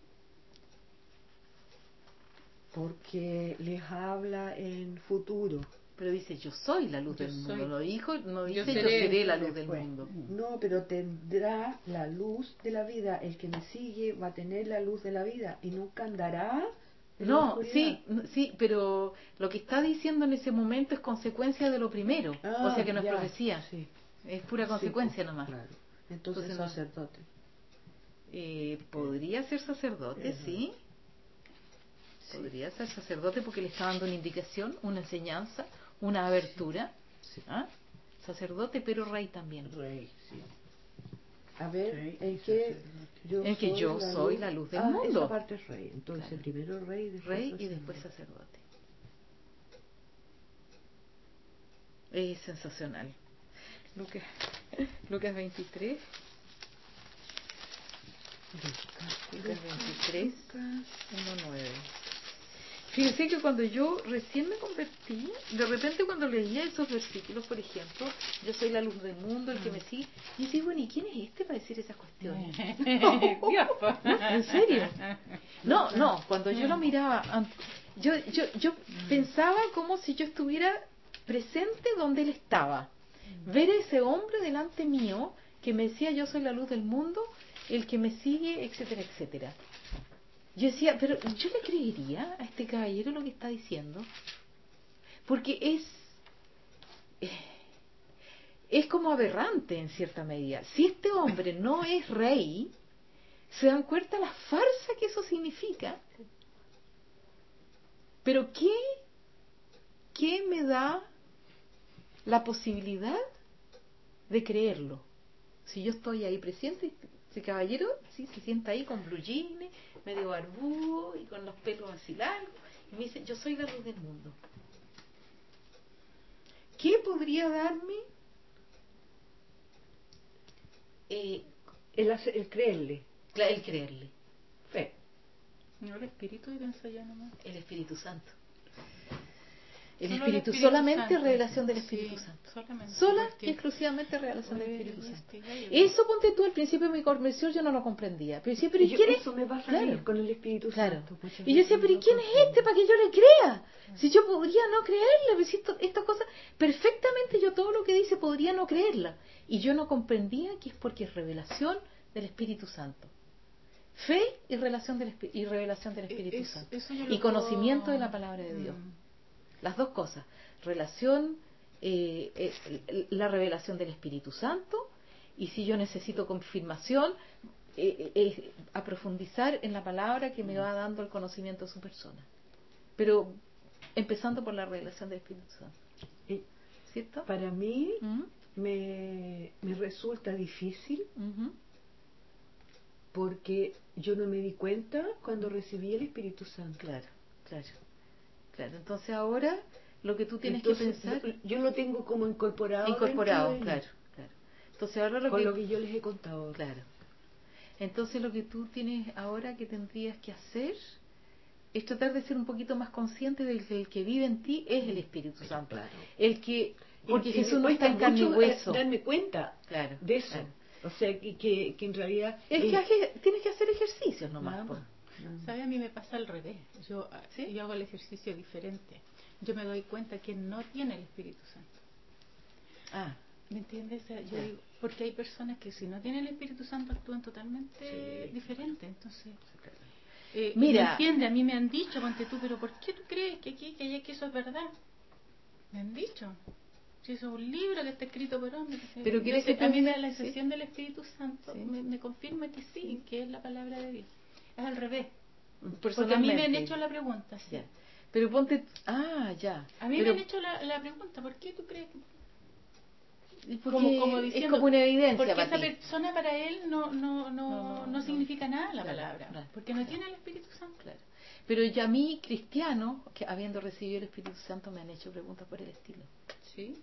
Porque les habla en futuro. Pero dice, yo soy la luz Yo del soy. mundo. No dice, Yo yo seré. seré la luz del Después. mundo. No, pero tendrá la luz de la vida. El que me sigue va a tener la luz de la vida y nunca andará en la No, oscuridad. sí, pero lo que está diciendo en ese momento es consecuencia de lo primero. Ah, o sea que no es ya, profecía. sí. Es pura Sí, consecuencia pues, nomás. Claro. Entonces Entonces no- sacerdote. Podría ser sacerdote, sí. Podría ser sacerdote porque le está dando una indicación, una enseñanza, una abertura. Sí. ¿Ah? Sacerdote, pero rey también. rey, sí. A ver, Rey en y que sacerdote. En que yo soy la luz del mundo. Esa parte es rey. Entonces Claro. primero rey, después Rey y sacerdote. después sacerdote. Es sensacional. Lucas 23. Lucas 23, 1:9. Fíjese que cuando yo recién me convertí, de repente cuando leía esos versículos, por ejemplo, yo soy la luz del mundo, el que me sigue, y digo, bueno, ¿y quién es este para decir esas cuestiones? Dios, pues. ¿En serio? No, cuando yo lo miraba, yo pensaba como si yo estuviera presente donde él estaba. Ver a ese hombre delante mío que me decía, yo soy la luz del mundo, el que me sigue, etcétera, etcétera. Yo decía, pero yo le creería a este caballero lo que está diciendo, porque es como aberrante en cierta medida. Si este hombre no es rey, ¿se dan cuenta la farsa que eso significa? Pero ¿qué me da la posibilidad de creerlo? Si yo estoy ahí presente, ese caballero sí se sienta ahí con blue jeans, medio barbudo y con los pelos así largos, y me dice, yo soy la luz del mundo. ¿Qué podría darme El creerle. el creerle? Fe. No, el Espíritu, y pienso yo nomás. El Espíritu Santo. El Solo Espíritu, el Espíritu solamente Santo. revelación del Espíritu Sí, Santo. solamente, Sola porque- y exclusivamente revelación del Oye, Espíritu y Santo. gallo, Eso, ponte tú, al principio de mi conversión yo no lo comprendía. Pero decía, pero ¿y quién es? Eso me pasa Claro. a mí con el Espíritu Claro. Santo. muchas Y yo decía, veces pero ¿y no quién es comprendo. este para que yo le crea? Si yo podría no creerle, pues si esta cosa, perfectamente yo todo lo que dice podría no creerla. Y yo no comprendía que es porque es revelación del Espíritu Santo. Fe y revelación del Espíritu Santo. eso yo lo Y conocimiento puedo- de la palabra de Dios. Las dos cosas. Relación, la revelación del Espíritu Santo, y si yo necesito confirmación, a profundizar en la palabra que me va dando el conocimiento de su persona. Pero empezando por la revelación del Espíritu Santo. Y ¿Cierto? para mí Ujú, me resulta difícil ujú. porque yo no me di cuenta cuando recibí el Espíritu Santo. Claro, claro, claro. Entonces ahora lo que tú tienes Entonces, que pensar, yo lo tengo como incorporado dentro de mí, claro, claro. Entonces ahora lo con que, lo que yo les he contado. claro. Entonces lo que tú tienes ahora que tendrías que hacer es tratar de ser un poquito más consciente del que el que vive en ti es el Espíritu Santo. Claro. El que, porque Y Jesús me no está en cuesta carne y mucho, hueso. darme cuenta Claro, de eso. claro. O sea, que en realidad... Es que tienes que hacer ejercicios nomás. Nada po. más. ¿Sabe? A mí me pasa al revés. Yo hago el ejercicio diferente. Yo me doy cuenta que no tiene el Espíritu Santo. Ah, ¿Me entiendes? O sea, yo Ya. digo, porque hay personas que si no tienen el Espíritu Santo actúan totalmente diferente. Entonces, Mira. ¿me entiendes? A mí me han dicho, ponte tú, pero ¿por qué tú crees que aquí, que allá, que eso es verdad? Me han dicho. Si eso es un libro que está escrito por hombres. Pero Yo ¿quieres sé, que te a mí diga? la Sí. excepción del Espíritu Santo Sí. me confirma que sí, que es la palabra de Dios. Es al revés. Porque a mí Personalmente. me han hecho la pregunta. Sí. Ya. Pero ponte. Ah, ya. A mí Pero, me han hecho la pregunta, ¿por qué tú crees que...? porque Como es diciendo, como una evidencia porque para esa ti. persona para él no significa nada la Claro, palabra, claro, porque no claro. tiene el Espíritu Santo. Claro. Pero ya a mí, cristianos, que habiendo recibido el Espíritu Santo, me han hecho preguntas por el estilo. Sí.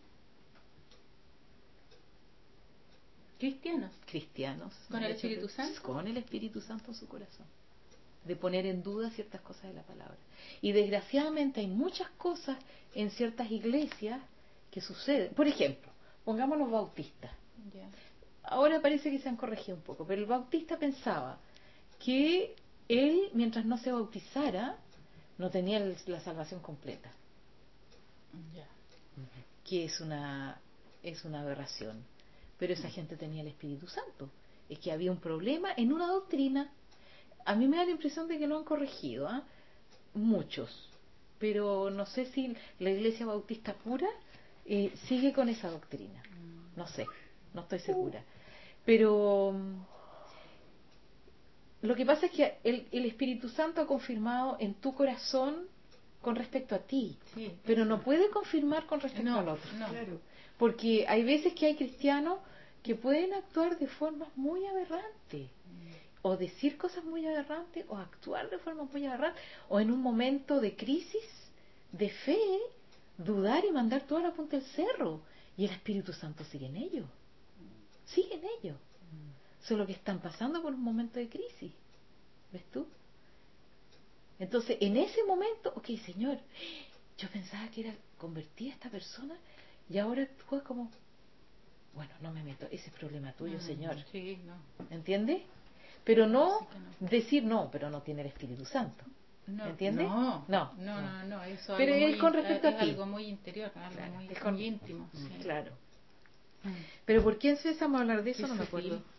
Cristianos. Cristianos. ¿Con me han el hecho Espíritu preguntas Santo? Con el Espíritu Santo en su corazón. De poner en duda ciertas cosas de la palabra. Y desgraciadamente hay muchas cosas en ciertas iglesias que suceden. Por ejemplo, pongamos los bautistas. Ya. Ahora parece que se han corregido un poco, pero el bautista pensaba que él, mientras no se bautizara, no tenía la salvación completa, Ya. que es una aberración. Pero esa gente tenía el Espíritu Santo. Es que había un problema en una doctrina. A mí me da la impresión de que lo han corregido, ¿ah? Muchos, pero no sé si la Iglesia Bautista pura sigue con esa doctrina. No sé, no estoy segura. Pero lo que pasa es que el Espíritu Santo ha confirmado en tu corazón con respecto a ti, Sí, pero eso. no puede confirmar con respecto al otro. No. Claro. Porque hay veces que hay cristianos que pueden actuar de formas muy aberrantes, o decir cosas muy aberrantes, o actuar de formas muy aberrantes, o en un momento de crisis, de fe, dudar y mandar toda la punta del cerro, y el Espíritu Santo sigue en ellos. Sigue en ellos. Solo que están pasando por un momento de crisis. ¿Ves tú? Entonces, en ese momento, ok, Señor, yo pensaba que era convertida esta persona y ahora actúa como, bueno, no me meto, ese es problema tuyo, Señor. Sí, no. ¿Entiendes? Pero no Sí que no. decir no, pero no tiene el Espíritu Santo. No, ¿Entiendes? No, No. eso Pero algo es muy, con respecto a es ti. algo muy interior, algo Claro, muy, es con- muy íntimo. Sí. Claro. Mm. Pero ¿por qué empezamos a hablar de eso? Qué No me sutil. acuerdo.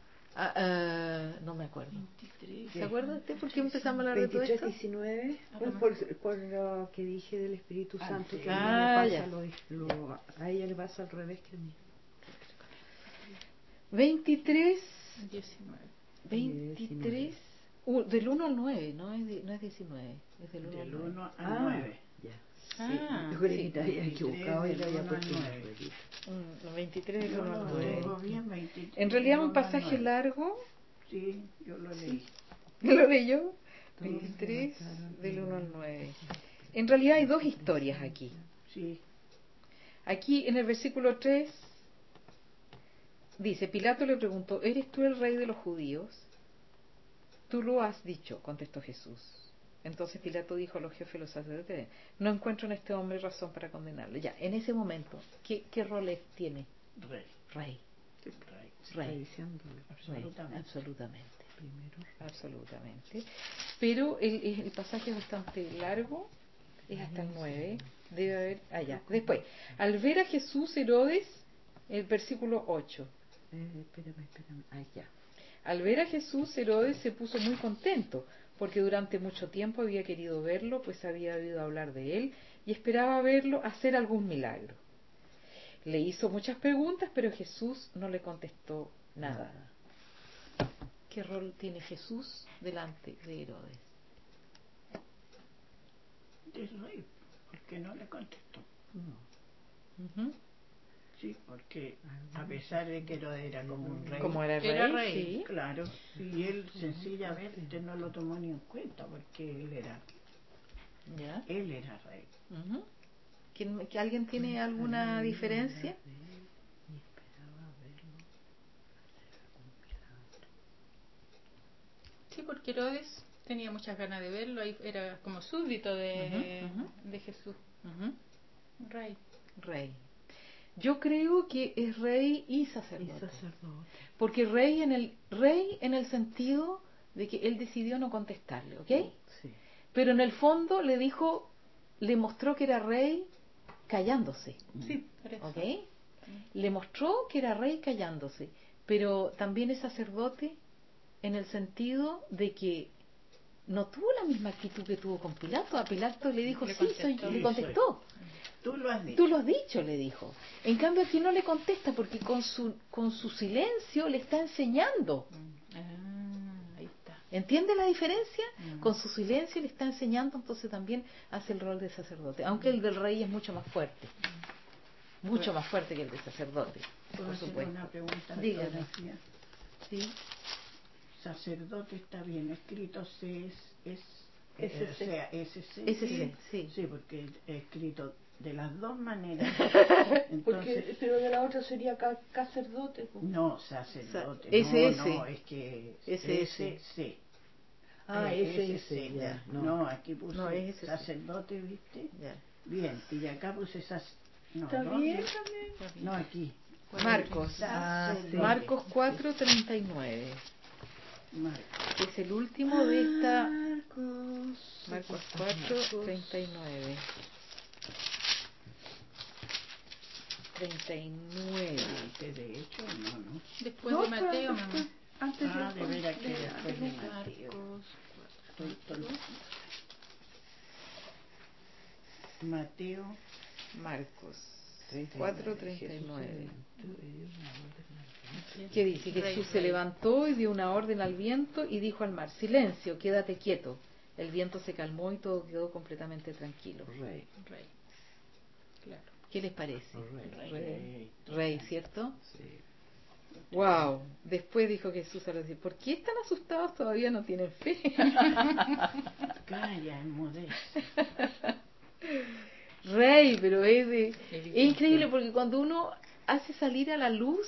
No me acuerdo. 23. ¿Se acuerda usted por qué empezamos a hablar de todo 23, esto? 19, Ah, pues nomás. por lo que dije del Espíritu Ah, Santo, sí. que a mí Ah, me ya. pasa, a ella le pasa al revés que a mí. 23, 19. 23, Del 1 al 9, no es 19, es del 1 Del al 1 9. al 9. Ya. Ah, Yo creí sí. que te habías equivocado y lo había Del uno al puesto en nueve. el jueguito. 23 del Yo 1 al lo 9. tengo bien, 23. En realidad del un 1 al pasaje 9. largo, Sí, yo lo leí. ¿lo leyó? Todos 23 levantaron del 1 al la 9. En realidad hay dos historias aquí. Sí, Aquí en el versículo 3 dice, Pilato le preguntó, ¿eres tú el rey de los judíos? Tú lo has dicho, contestó Jesús. Entonces Pilato dijo a los jefes de los sacerdotes, no encuentro en este hombre razón para condenarle. Ya, en ese momento, ¿qué roles tiene? rey. Rey. Rey. Está Rey. diciendo Absolutamente. Absolutamente. primero. Absolutamente. Pero el pasaje es bastante largo, es hasta el 9. Debe haber allá. Después, al ver a Jesús, Herodes, el versículo 8. Espérame. Ah, ya. Al ver a Jesús, Herodes se puso muy contento, porque durante mucho tiempo había querido verlo, pues había oído hablar de él y esperaba verlo hacer algún milagro. Le hizo muchas preguntas, pero Jesús no le contestó nada. ¿Qué rol tiene Jesús delante de Herodes? Del rey, porque no le contestó. No. Ujú. Sí, porque a pesar de que era como un rey, Como era Era rey, rey. sí. claro, y él sencillamente no lo tomó ni en cuenta porque ¿Ya? él era rey. Ujú. ¿Que alguien tiene alguna diferencia? Y esperaba verlo hacer algún milagro. Sí, porque Herodes tenía muchas ganas de verlo, ahí era como súbdito de Jesús, Ujú. rey. Rey. Yo creo que es rey y sacerdote. Y sacerdote. Porque rey en el sentido de que él decidió no contestarle, ¿ok? Sí. Pero en el fondo le mostró que era rey callándose, Sí, por eso. ¿ok? Le mostró que era rey callándose, pero también es sacerdote en el sentido de que no tuvo la misma actitud que tuvo con Pilato. A Pilato le dijo, Le sí, soy contestó. yo. Le Sí, contestó. Tú lo has dicho. Tú lo has dicho, le dijo. En cambio aquí no le contesta porque con su silencio le está enseñando. Ah, ahí está. ¿Entiende la diferencia? Con su silencio le está enseñando, entonces también hace el rol de sacerdote. Aunque el del rey es mucho más fuerte. Mucho más fuerte que el de sacerdote, ¿Puedo por hacer supuesto. una pregunta? Dígame. Sofía? Sí. Sacerdote está bien escrito, o SC. sea, SC. SC, sí. Sí, porque escrito de las dos maneras. Porque, Entonces, pero de la otra sería sacerdote. Pues. no, sacerdote. SS. No, es que SS. SC. Ah, SC, ya. No, aquí puse No, es SC. sacerdote, ¿viste? Ya. Bien, y acá puse no, Está ¿dónde? bien también. No, aquí. Marcos. Sacerdote. Marcos 4:39. Marcos. Que es el último de esta. Marcos. Marcos 4:39. 39. Antes de hecho, no. Después No, de Mateo, pero mamá. antes Ah, de veras que después de Mateo. Mateo Marcos 4:39. 4:39. ¿Qué dice? Rey, Jesús se rey. levantó y dio una orden al viento y dijo al mar, silencio, quédate quieto. El viento se calmó y todo quedó completamente tranquilo. Rey. Rey. Claro. ¿Qué les parece? Rey. ¿Cierto? Sí. Wow. Después dijo Jesús a los discípulos, ¿por qué están asustados? Todavía no tienen fe. Calla, enmudece. Rey, pero es Evidente. increíble porque cuando uno hace salir a la luz,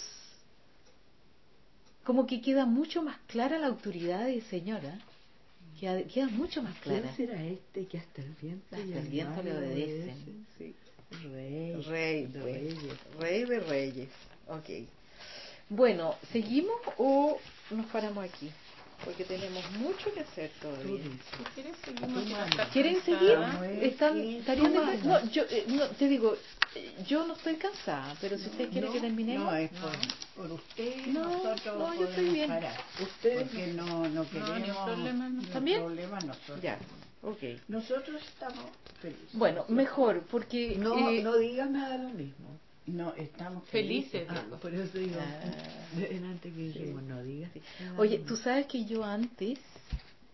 como que queda mucho más clara la autoridad del Señor, ¿eh? Queda mucho más ¿Quién clara. será este que hasta el viento, Hasta y el viento mar le obedecen. obedecen? Sí. Rey. Rey, de pues. reyes. Rey de reyes. Ok. Bueno, ¿seguimos o nos paramos aquí? Porque tenemos mucho que hacer Tú todavía. dices. Si quieres, seguimos. Tú si no manda. estás ¿Quieren cansada. seguir? No es ¿Están, que estarían de tú acuerdo? mandas. No, yo te digo, yo no estoy cansada, pero si usted quiere que terminemos. No, es por usted, No, nosotros no, yo estoy podemos bien. parar. Ustedes Porque no queremos ni un problema, no. ¿También? problema nosotros. Ya, ok. Nosotros estamos felices. Bueno, mejor, porque... no digas nada lo mismo. No, estamos Felices. felices. Ah, por eso digo, Ah. antes que dijimos, no digas. Sí. nada Oye, lo tú mismo. sabes que yo antes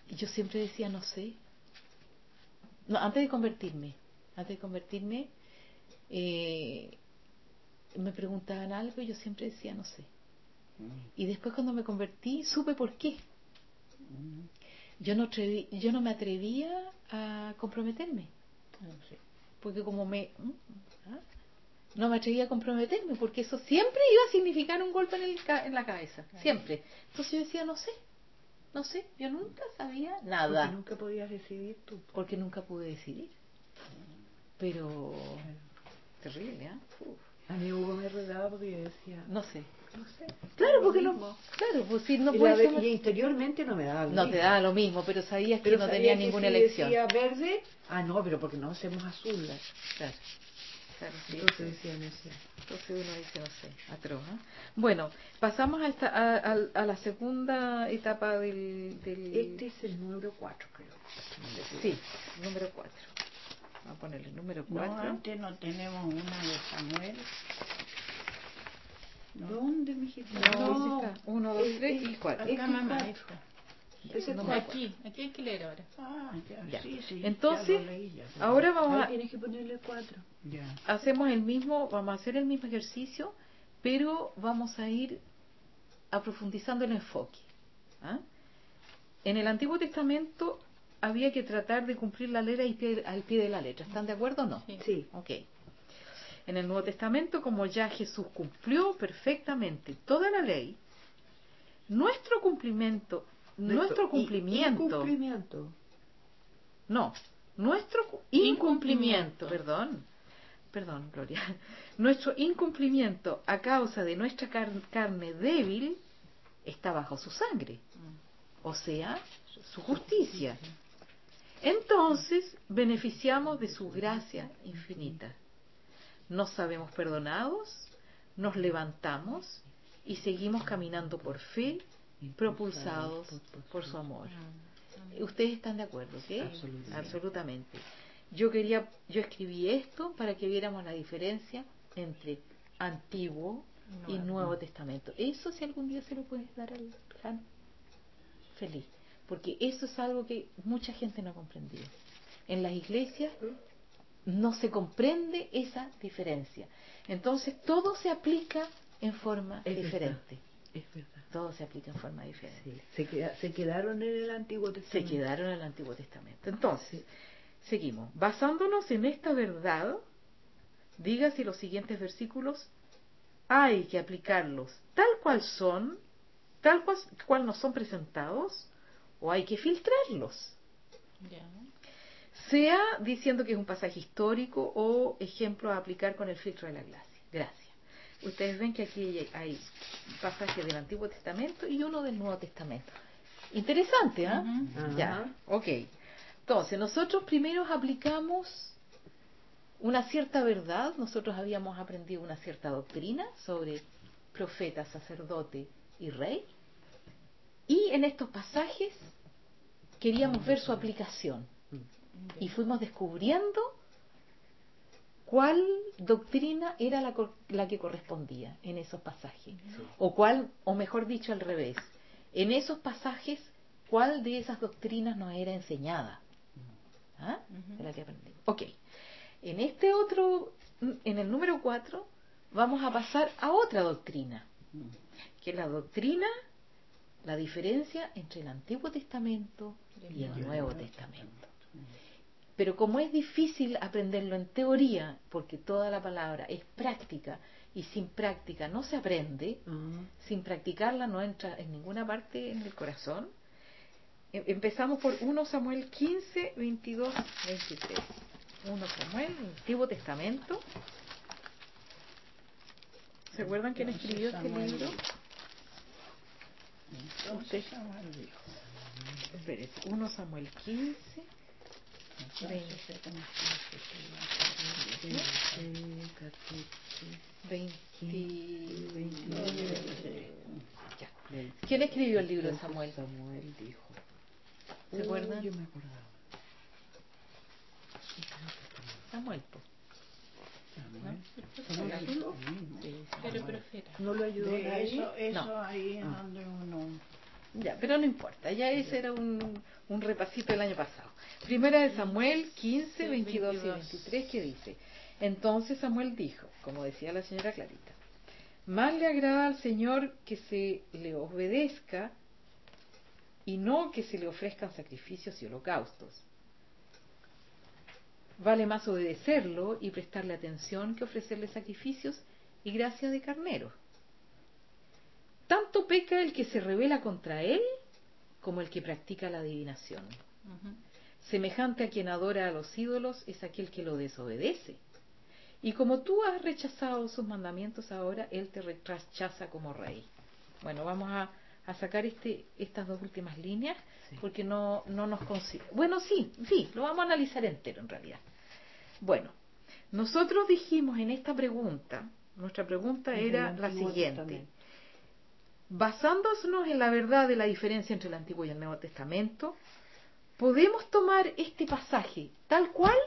Y yo siempre decía, no sé. No, antes de convertirme, me preguntaban algo y yo siempre decía, no sé. Y después cuando me convertí, supe por qué. Yo no me atrevía a comprometerme. Porque como no me atrevía a comprometerme, porque eso siempre iba a significar un golpe en la cabeza, siempre. Entonces yo decía, no sé, yo nunca sabía nada. Porque nunca podías decidir tú. Porque nunca pude decidir. Pero terrible, ¿eh? A mí Hugo me redaba porque yo decía, no sé. Claro, porque pues si no y interiormente no me daba lo mismo. No te daba lo mismo, pero sabías que pero no sabía tenía que ninguna si elección. decía verde, no, pero porque no hacemos azul. Claro, sí. Entonces decía, no sé. Entonces uno dice, no sé, atroz, ¿eh? Bueno, pasamos a la segunda etapa del... Este es el número 4, creo. Sí, número 4. Vamos a ponerle número 4. No, antes no tenemos una de Samuel. ¿Dónde, mijita? No, está 1, 2, 3 y 4. Acá mamá, hijo. Aquí hay que leer ahora. Ya. Sí, Entonces, ya lo leí, ya. ahora vamos tienes que ponerle 4. Ya. vamos a hacer el mismo ejercicio, pero vamos a ir profundizando el enfoque. ¿Ah? En el Antiguo Testamento había que tratar de cumplir la ley al pie de la letra. ¿Están de acuerdo o no? Sí. Ok. En el Nuevo Testamento, como ya Jesús cumplió perfectamente toda la ley, nuestro incumplimiento, perdón, Gloria, nuestro incumplimiento a causa de nuestra carne débil está bajo su sangre, o sea, su justicia. Entonces, beneficiamos de su gracia infinita. Nos sabemos perdonados, nos levantamos y seguimos caminando por fe, propulsados por su amor. ¿Ustedes están de acuerdo? ¿Sí? Absolutamente. Yo escribí esto para que viéramos la diferencia entre Antiguo y Nuevo Testamento. Eso, si algún día se lo puedes dar al Jan, feliz, porque eso es algo que mucha gente no ha comprendido. En las iglesias no se comprende esa diferencia. Entonces todo se aplica en forma diferente. Es verdad. Todo se aplica en forma diferente. Sí. Se quedaron en el Antiguo Testamento. Entonces, seguimos. Basándonos en esta verdad, diga si los siguientes versículos hay que aplicarlos tal cual son, tal cual nos son presentados, o hay que filtrarlos. Sea diciendo que es un pasaje histórico o ejemplo a aplicar con el filtro de la gracia. Ustedes ven que aquí hay pasajes del Antiguo Testamento y uno del Nuevo Testamento. Interesante, ¿eh? Ya, ok. Entonces, nosotros primero aplicamos una cierta verdad. Nosotros habíamos aprendido una cierta doctrina sobre profeta, sacerdote y rey. Y en estos pasajes queríamos ver su aplicación. Y fuimos descubriendo cuál doctrina era la que correspondía en esos pasajes. O mejor dicho, al revés. En esos pasajes, ¿cuál de esas doctrinas nos era enseñada? ¿Ah? De la que aprendimos. Ok. En el número 4, vamos a pasar a otra doctrina, que es la diferencia entre el Antiguo Testamento y el Nuevo Testamento. Pero como es difícil aprenderlo en teoría, porque toda la palabra es práctica, y sin práctica no se aprende, sin practicarla no entra en ninguna parte en el corazón, empezamos por 1 Samuel 15, 22, 23. 1 Samuel, Antiguo Testamento. ¿Se acuerdan quién escribió este libro? Entonces Samuel dijo. Espérese, 1 Samuel 15, 29. Ya. ¿Quién escribió el libro de Samuel? Samuel dijo. ¿Se acuerdan? Yo me acordaba. Samuel, pues. Pero profeta. ¿No lo ayudó De nadie? eso No. ahí es donde uno Ya, pero no importa, ya ese era un repasito del año pasado. Primera de Samuel 15, 22 y 23, que dice: entonces Samuel dijo, como decía la señora Clarita, más le agrada al Señor que se le obedezca y no que se le ofrezcan sacrificios y holocaustos. Vale más obedecerlo y prestarle atención que ofrecerle sacrificios y gracia de carnero. Tanto peca el que se rebela contra él como el que practica la adivinación. Semejante a quien adora a los ídolos es aquel que lo desobedece. Y como tú has rechazado sus mandamientos ahora, él te rechaza como rey. Bueno, vamos a sacar estas dos últimas líneas, sí, porque no nos considera. Bueno, sí, lo vamos a analizar entero en realidad. Bueno, nosotros dijimos en esta pregunta, nuestra pregunta era la siguiente: basándonos en la verdad de la diferencia entre el Antiguo y el Nuevo Testamento, ¿podemos tomar este pasaje tal cual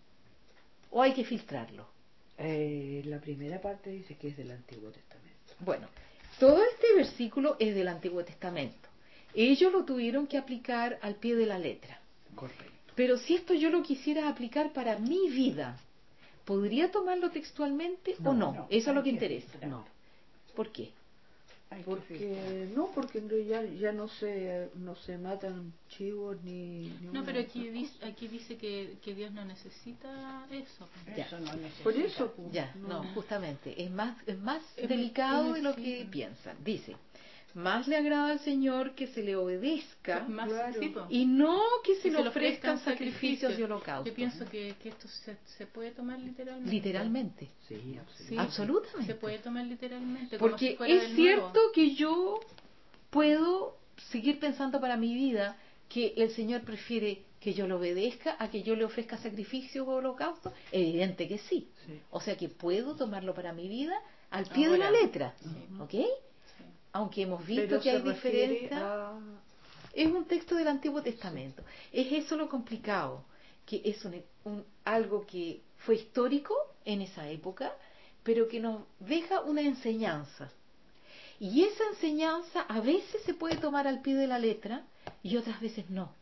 o hay que filtrarlo? La primera parte dice que es del Antiguo Testamento. Bueno, todo este versículo es del Antiguo Testamento. Ellos lo tuvieron que aplicar al pie de la letra. Correcto. Pero si esto yo lo quisiera aplicar para mi vida, ¿podría tomarlo textualmente o no? Eso es lo que interesa. No. ¿Por qué? Porque en realidad ya no se matan chivos ni no, pero aquí dice que Dios no necesita eso. Eso no necesita. Por eso, ya, no, justamente, es más delicado de lo que piensan. Dice: más le agrada al Señor que se le obedezca, y no que se le ofrezcan sacrificios y holocaustos. Yo pienso que esto se puede tomar literalmente. Literalmente. Sí, absolutamente. Se puede tomar literalmente. Porque como si fuera es cierto que yo puedo seguir pensando para mi vida que el Señor prefiere que yo le obedezca a que yo le ofrezca sacrificios o holocaustos. Evidente que sí. O sea que puedo tomarlo para mi vida al pie de la letra. ¿Ok? Aunque hemos visto que hay diferencia, es un texto del Antiguo Testamento. Es eso lo complicado, que es algo que fue histórico en esa época, pero que nos deja una enseñanza. Y esa enseñanza a veces se puede tomar al pie de la letra y otras veces no.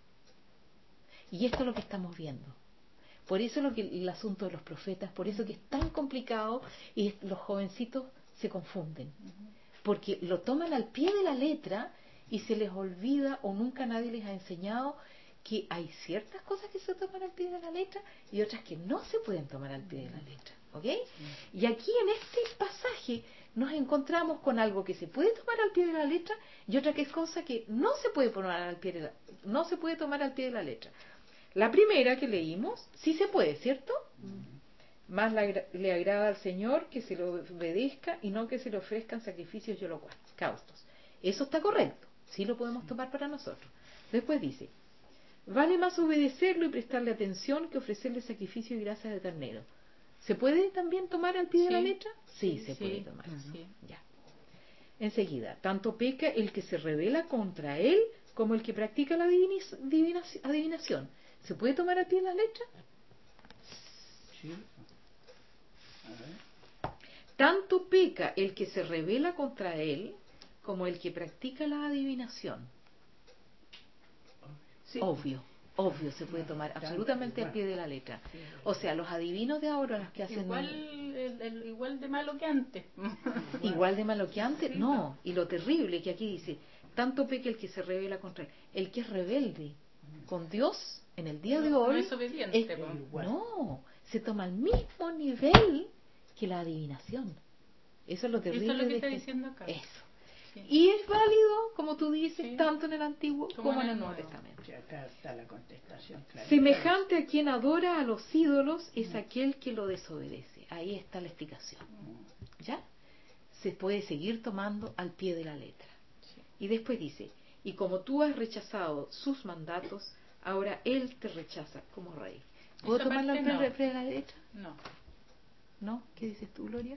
Y esto es lo que estamos viendo. Por eso el asunto de los profetas, por eso que es tan complicado y los jovencitos se confunden. Porque lo toman al pie de la letra y se les olvida o nunca nadie les ha enseñado que hay ciertas cosas que se toman al pie de la letra y otras que no se pueden tomar al pie de la letra. ¿Ok? Y aquí en este pasaje nos encontramos con algo que se puede tomar al pie de la letra y otra que es cosa que no se puede tomar al pie de la letra. La primera que leímos, sí se puede, ¿cierto? Más le agrada al Señor que se le obedezca y no que se le ofrezcan sacrificios y holocaustos. Eso está correcto, sí lo podemos tomar para nosotros. Después dice: vale más obedecerlo y prestarle atención que ofrecerle sacrificio y grasa de ternero. ¿Se puede también tomar al pie de la letra? Sí, se puede tomar. Ya. Enseguida, tanto peca el que se rebela contra él como el que practica la adivinación. ¿Se puede tomar al pie de la letra? Sí. Tanto peca el que se rebela contra él como el que practica la adivinación. Sí. Obvio se puede tomar absolutamente al pie de la letra. O sea, los adivinos de ahora, los que hacen... Igual de malo que antes. Igual de malo que antes, no. Y lo terrible que aquí dice: tanto peca el que se rebela contra él. El que es rebelde con Dios en el día de hoy... No es obediente. No, se toma al mismo nivel que la adivinación. Eso es lo terrible. Eso es lo que está diciendo acá. Eso. Sí. Y es válido, como tú dices, tanto en el Antiguo como en el Nuevo Testamento. Sí, acá está la contestación clara. Semejante a quien adora a los ídolos es aquel que lo desobedece. Ahí está la explicación. ¿Ya? Se puede seguir tomando al pie de la letra. Sí. Y después dice: y como tú has rechazado sus mandatos, ahora él te rechaza como rey. ¿Puedo tomarlo al pie de la letra? No. ¿No? ¿Qué dices tú, Gloria?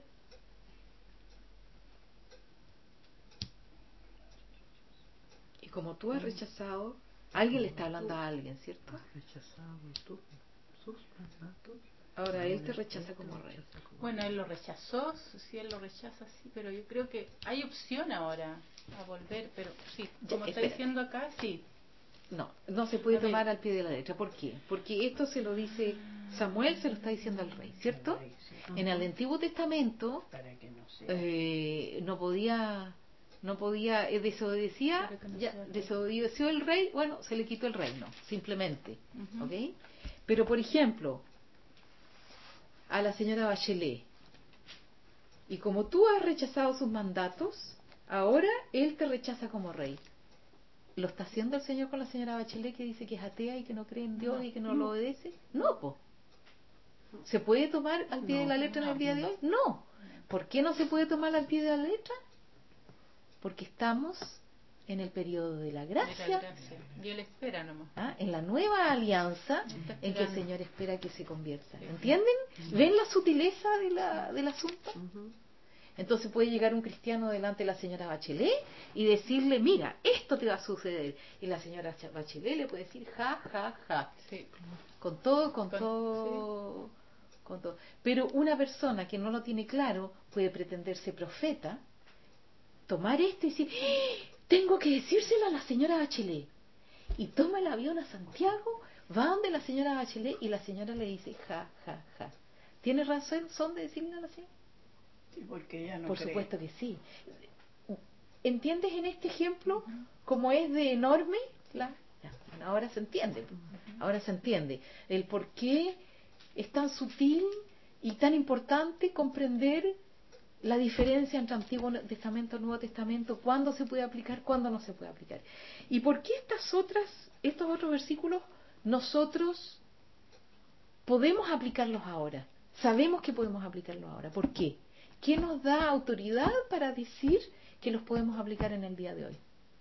Como tú has rechazado, alguien le está hablando a alguien, ¿cierto? Has rechazado tú. sus mandatos. Ahora él te rechaza como rey. Bueno, él lo rechazó, sí, él lo rechaza, sí, pero yo creo que hay opción ahora a volver, pero sí, como está diciendo acá, sí. No se puede tomar al pie de la letra. ¿Por qué? Porque esto se lo dice Samuel, se lo está diciendo al rey, ¿cierto? En el Antiguo Testamento no podía, desobedeció el rey, bueno, se le quitó el reino, simplemente, ¿ok? Pero por ejemplo, a la señora Bachelet, y como tú has rechazado sus mandatos, ahora él te rechaza como rey. ¿Lo está haciendo el Señor con la señora Bachelet, que dice que es atea y que no cree en Dios y que no lo obedece? No, po. ¿Se puede tomar al pie de la letra en el día de hoy? No. ¿Por qué no se puede tomar al pie de la letra? Porque estamos en el periodo de la gracia. Y él espera nomás. En la nueva alianza en que el Señor espera que se convierta. ¿Entienden? ¿Ven la sutileza del asunto? Entonces puede llegar un cristiano delante de la señora Bachelet y decirle, mira, esto te va a suceder. Y la señora Bachelet le puede decir, ja, ja, ja. Sí. Con todo. Pero una persona que no lo tiene claro puede pretenderse profeta, tomar esto y decir, tengo que decírselo a la señora Bachelet. Y toma el avión a Santiago, va donde la señora Bachelet y la señora le dice, ja, ja, ja. ¿Tiene razón de decirle a la señora? Sí, porque ella no Por cree. supuesto que sí. ¿Entiendes en este ejemplo cómo es de enorme? Ahora se entiende. Ahora se entiende el por qué es tan sutil y tan importante comprender la diferencia entre Antiguo Testamento y Nuevo Testamento, cuándo se puede aplicar, cuándo no se puede aplicar. Y por qué estos otros versículos nosotros podemos aplicarlos ahora. Sabemos que podemos aplicarlos ahora. ¿Por qué? ¿Qué nos da autoridad para decir que los podemos aplicar en el día de hoy?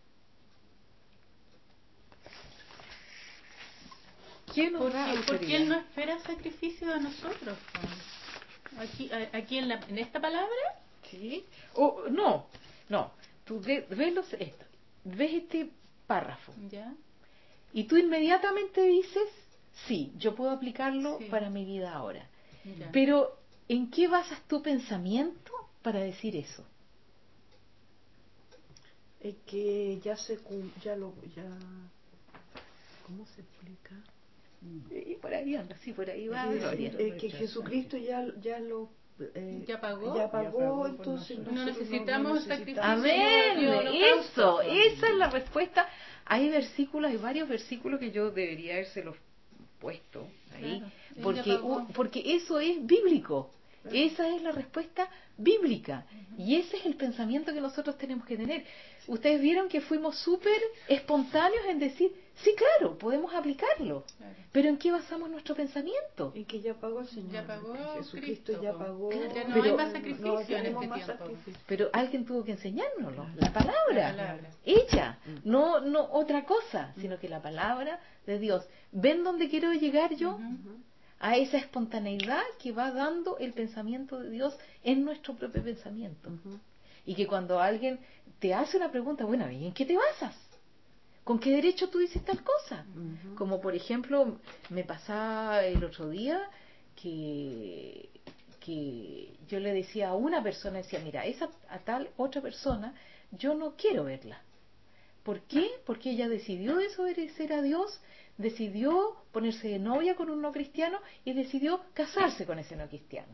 ¿Quién nos da autoridad? Porque Él no espera sacrificio de nosotros. Aquí en esta palabra. Sí. No. Tú ves este párrafo. ¿Ya? Y tú inmediatamente dices, sí, yo puedo aplicarlo para mi vida ahora. Ya. Pero, ¿en qué basas tu pensamiento para decir eso? Es que ¿cómo se explica? Y por ahí anda, sí, por ahí va. Es que Jesucristo ya pagó, entonces no necesitamos sacrificio. Amén. Esa es la respuesta. Hay varios versículos que yo debería habérselos puesto ahí, porque eso es bíblico. Esa es la respuesta bíblica y ese es el pensamiento que nosotros tenemos que tener. Ustedes vieron que fuimos súper espontáneos en decir, sí, claro, podemos aplicarlo, pero ¿en qué basamos nuestro pensamiento? En que ya pagó el Señor, ya pagó Jesucristo, Cristo, ya pagó, ya no hay más sacrificio en este más tiempo. sacrificio. Pero alguien tuvo que enseñárnoslo, la palabra. Ella, no otra cosa, sino que la palabra de Dios. ¿Ven dónde quiero llegar yo? A esa espontaneidad que va dando el pensamiento de Dios en nuestro propio pensamiento. Y que cuando alguien te hace una pregunta, bueno, ¿y en qué te basas? ¿Con qué derecho tú dices tal cosa? Como por ejemplo, me pasaba el otro día que yo le decía a una persona, decía, mira, a tal otra persona, yo no quiero verla. ¿Por qué? Porque ella decidió desobedecer a Dios, decidió ponerse de novia con un no cristiano y decidió casarse con ese no cristiano.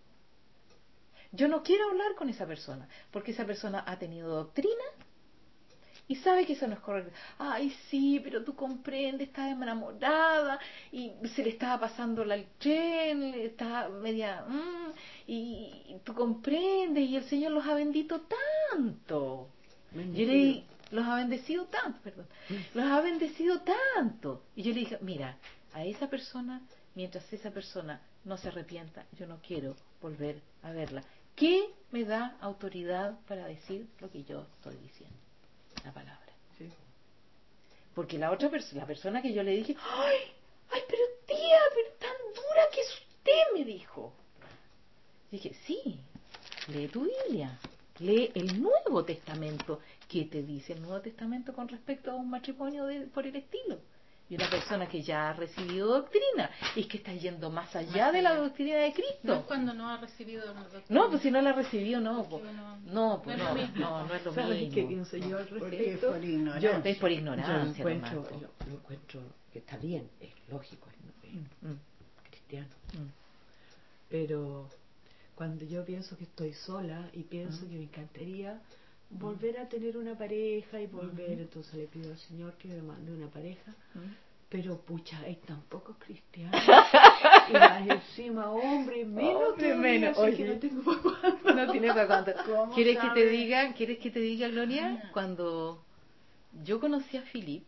Yo no quiero hablar con esa persona, porque esa persona ha tenido doctrina y sabe que eso no es correcto. Ay, sí, pero tú comprendes, estaba enamorada y se le estaba pasando el tren, estaba media... y tú comprendes, y el Señor los ha bendito tanto. Los ha bendecido tanto, los ha bendecido tanto. Y yo le dije, mira, a esa persona, mientras esa persona no se arrepienta, yo no quiero volver a verla. ¿Qué me da autoridad para decir lo que yo estoy diciendo? La palabra. Sí. Porque la persona que yo le dije, ay, pero tía, pero tan dura que es usted, me dijo. Dije, sí, lee tu Biblia, lee el Nuevo Testamento. ¿Qué te dice el Nuevo Testamento con respecto a un matrimonio por el estilo? y una persona que ya ha recibido doctrina, y es que está yendo más allá de la doctrina de Cristo. No es cuando no ha recibido la doctrina. No, pues si no la ha recibido, no, pues, no es lo mismo. ¿Sabes qué pienso yo al Porque es respecto? por ignorancia. Es por ignorancia. Yo lo encuentro que está bien, es lógico, es cristiano. Pero cuando yo pienso que estoy sola y pienso que me encantaría volver a tener una pareja y volver, entonces le pido al Señor que me mande una pareja, pero pucha, hay tan pocos cristianos y más encima hombre menos, Oye, que no tengo para cuándo. no tiene para cuánto. ¿Quieres que te diga, Gloria? No. Cuando yo conocí a Philip,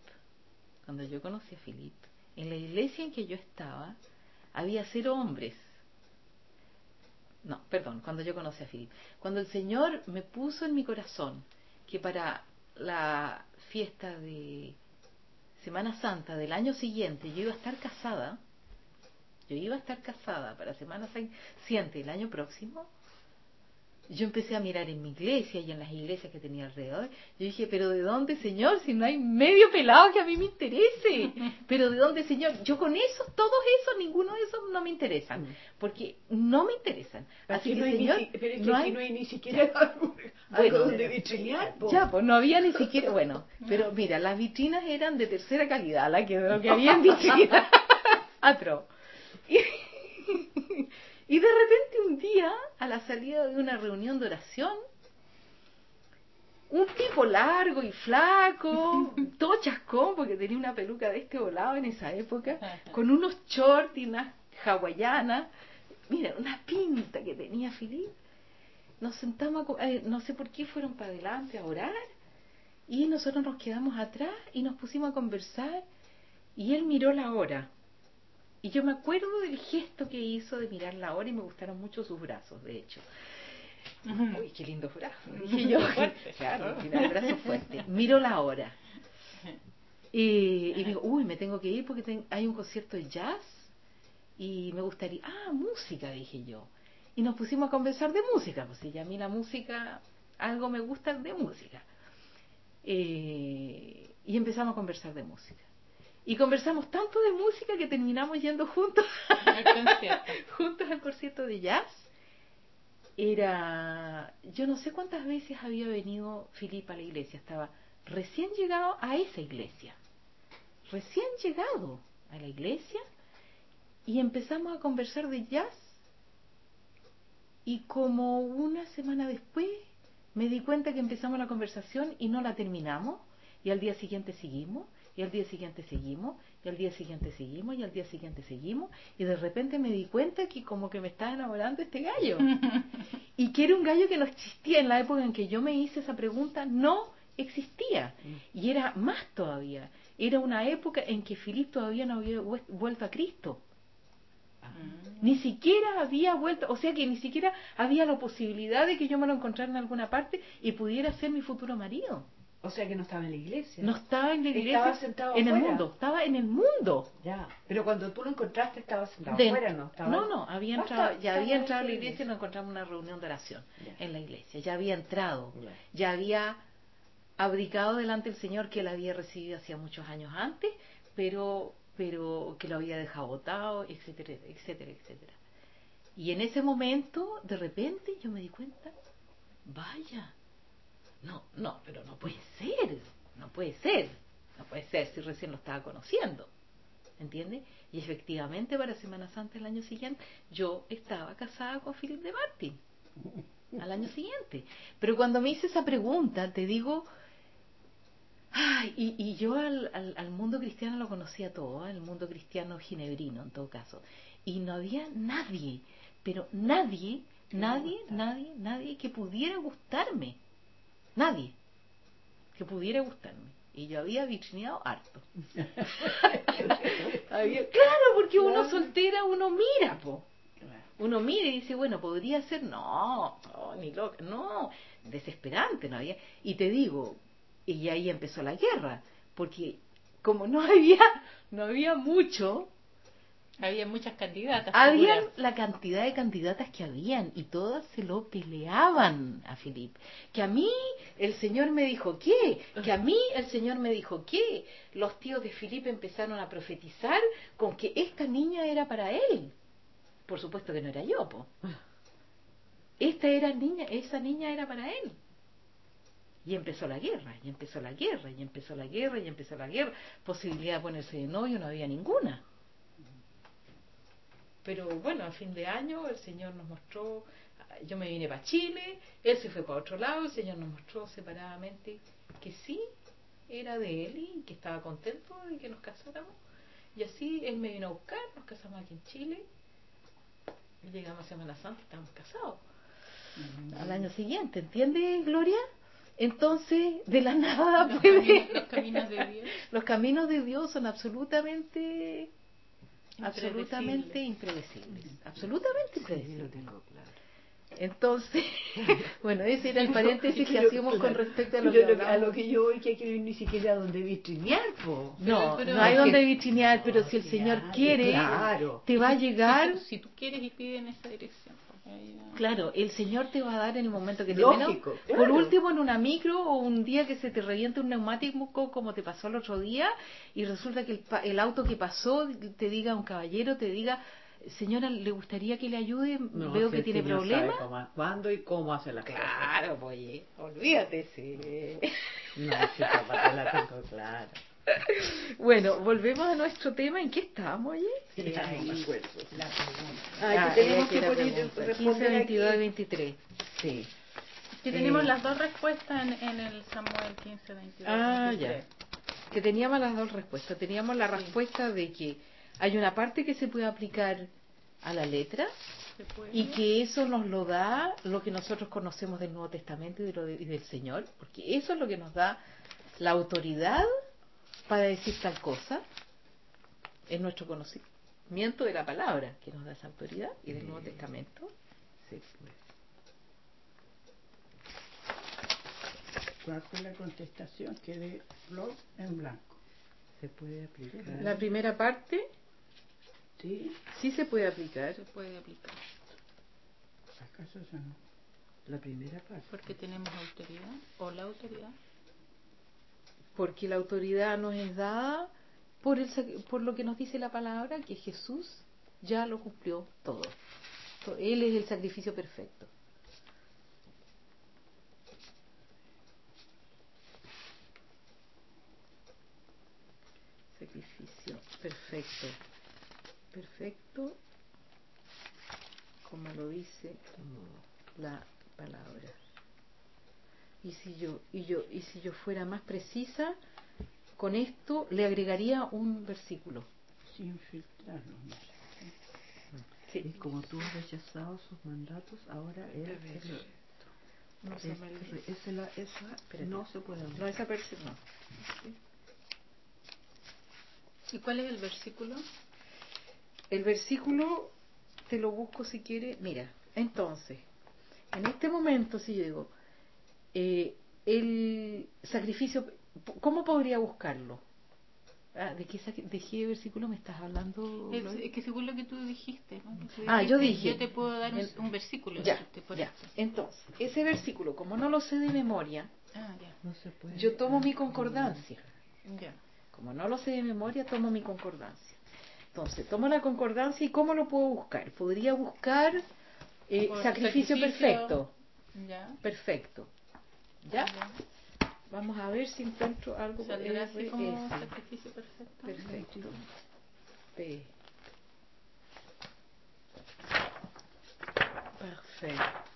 en la iglesia en que yo estaba había 0 hombres. No, perdón, cuando yo conocí a Philip. Cuando el Señor me puso en mi corazón que para la fiesta de Semana Santa del año siguiente yo iba a estar casada para Semana Siguiente el año próximo, yo empecé a mirar en mi iglesia y en las iglesias que tenía alrededor. Yo dije, ¿pero de dónde, Señor? Si no hay medio pelado que a mí me interese. ¿Pero de dónde, Señor? Yo con eso, todos esos, ninguno de esos no me interesan. Porque no me interesan. Así que, Señor, pero es que aquí no hay ni siquiera algo donde vitrinear. Ya, pues no había ni siquiera, pero mira, las vitrinas eran de tercera calidad, lo que había en vitrinas. Atro. Y de repente un día, a la salida de una reunión de oración, un tipo largo y flaco, todo chascón, porque tenía una peluca de este volado en esa época, con unos shorts y unas hawaianas, mira, una pinta que tenía Philip. Nos sentamos, no sé por qué fueron para adelante a orar, y nosotros nos quedamos atrás y nos pusimos a conversar, y él miró la hora. Y yo me acuerdo del gesto que hizo de mirar la hora y me gustaron mucho sus brazos, de hecho. Uy, qué lindos brazos. Dije yo, claro, tiene el brazo fuerte. Miro la hora. Y digo, me tengo que ir porque hay un concierto de jazz y me gustaría... música, dije yo. Y nos pusimos a conversar de música, pues si a mí la música, algo me gusta de música. Y empezamos a conversar de música. Y conversamos tanto de música que terminamos yendo juntos al concierto de jazz. Yo no sé cuántas veces había venido Philip a la iglesia, estaba recién llegado a esa iglesia, y empezamos a conversar de jazz, y como una semana después me di cuenta que empezamos la conversación y no la terminamos, y al día siguiente seguimos, y al día siguiente seguimos, y al día siguiente seguimos, y al día siguiente seguimos, y de repente me di cuenta que como que me estaba enamorando de este gallo, y que era un gallo que no existía en la época en que yo me hice esa pregunta, no existía, y era más todavía, era una época en que Philip todavía no había vuelto a Cristo. Ni siquiera había vuelto, o sea que ni siquiera había la posibilidad de que yo me lo encontrara en alguna parte y pudiera ser mi futuro marido. O sea que no estaba en la iglesia. No estaba en la iglesia. Estaba sentado en afuera. El mundo. Estaba en el mundo. Ya. Pero cuando tú lo encontraste estaba sentado afuera, ¿no? Había entrado, había entrado a la iglesia y nos encontramos en una reunión de oración en la iglesia. Ya había entrado. Ya había abdicado delante del Señor, que él había recibido hacía muchos años antes, pero que lo había dejado botado, etcétera, etcétera, etcétera. Y en ese momento, de repente, yo me di cuenta, vaya, pero no puede ser si recién lo estaba conociendo, ¿entiendes? Y efectivamente para Semana Santa del año siguiente yo estaba casada con Philip de Martin al año siguiente. Pero cuando me hice esa pregunta, te digo, y yo al mundo cristiano lo conocía todo, el mundo cristiano ginebrino en todo caso, y no había nadie, pero nadie que pudiera gustarme. Nadie que pudiera gustarme. Y yo había vitrineado harto. Claro, porque uno soltera, uno mira, uno mira y dice, bueno, podría ser, ni loca, desesperante, no había. Y te digo, y ahí empezó la guerra, porque como no había mucho, Había muchas candidatas. Habían la cantidad de candidatas que habían y todas se lo peleaban a Filipe. Que a mí el Señor me dijo qué, que a mí el Señor me dijo qué. Los tíos de Filipe empezaron a profetizar con que esta niña era para él. Por supuesto que no era yo, po. Esa niña era para él. Y empezó la guerra, y empezó la guerra, y empezó la guerra, y empezó la guerra. Posibilidad de ponerse de novio no había ninguna. Pero bueno, a fin de año el Señor nos mostró, yo me vine para Chile, él se fue para otro lado, el Señor nos mostró separadamente que sí, era de él y que estaba contento de que nos casáramos. Y así él me vino a buscar, nos casamos aquí en Chile, y llegamos a Semana Santa y estábamos casados. Al año siguiente, ¿entiendes, Gloria? Entonces, de la nada Los caminos de Dios. Los caminos de Dios son absolutamente impredecibles. Absolutamente impredecibles. Sí, lo tengo claro. Entonces, bueno, ese era el paréntesis que hacíamos con respecto a lo que a lo que yo voy, que aquí no hay ni siquiera donde vitrinear, po. No, Pero no hay donde vitrinear, pero si el Señor quiere, claro. te va a llegar. Si tú quieres y pides en esa dirección. Claro, el Señor te va a dar en el momento que te Lógico, menos. claro. Por último, en una micro o un día que se te reviente un neumático como te pasó el otro día y resulta que el auto que pasó te diga, un caballero te diga, señora, ¿le gustaría que le ayude? No, Veo si que el tiene Señor problemas. sabe cuándo y cómo hace las cosas. Claro, oye, olvídate, sí. No, si esa parte la tengo clara. Bueno, volvemos a nuestro tema. ¿En qué estábamos, oye? Ya no me acuerdo. La pregunta. Que tenemos aquí que la poner, pregunta. 15, responder 22 y aquí. 23. Sí. Que tenemos las dos respuestas en el Samuel 15, 22, 23. Ya. Que teníamos las dos respuestas. Teníamos la respuesta de que hay una parte que se puede aplicar a la letra y que eso nos lo da lo que nosotros conocemos del Nuevo Testamento y del Señor, porque eso es lo que nos da la autoridad para decir tal cosa, es nuestro conocimiento de la palabra que nos da esa autoridad y del Nuevo Testamento. Sí, pues. ¿Cuál fue la contestación? Quedé flor en blanco. Se puede aplicar. La primera parte ¿Sí? sí se puede aplicar. Se puede aplicar. ¿Acaso eso no? La primera parte. Porque tenemos autoridad, o la autoridad. Porque la autoridad nos es dada por lo que nos dice la palabra, que Jesús ya lo cumplió todo. Él es el sacrificio perfecto. Sacrificio perfecto. Perfecto, como lo dice la palabra. Y si yo fuera más precisa, con esto le agregaría un versículo. Sin filtrarlo, no sé. Sí. Y como tú has rechazado sus mandatos, ahora él No se me olvide. esa no se puede hablar. No, esa persona. No. ¿Y cuál es el versículo? El versículo te lo busco si quieres. Mira, entonces, en este momento, si yo digo, el sacrificio, ¿cómo podría buscarlo? ¿De qué versículo me estás hablando? Es que según lo que tú dijiste, ¿no? Yo dije. Yo te puedo dar un versículo. Ya. Entonces, ese versículo, como no lo sé de memoria, No se puede. yo tomo mi concordancia. Ya. Como no lo sé de memoria, tomo mi concordancia. Entonces, tomo la concordancia y ¿cómo lo puedo buscar? Podría buscar sacrificio perfecto. Ya. Perfecto. ¿Ya? Vamos a ver si encuentro algo. ¿Saldrá así como sacrificio perfecto? Perfecto. P. Perfecto.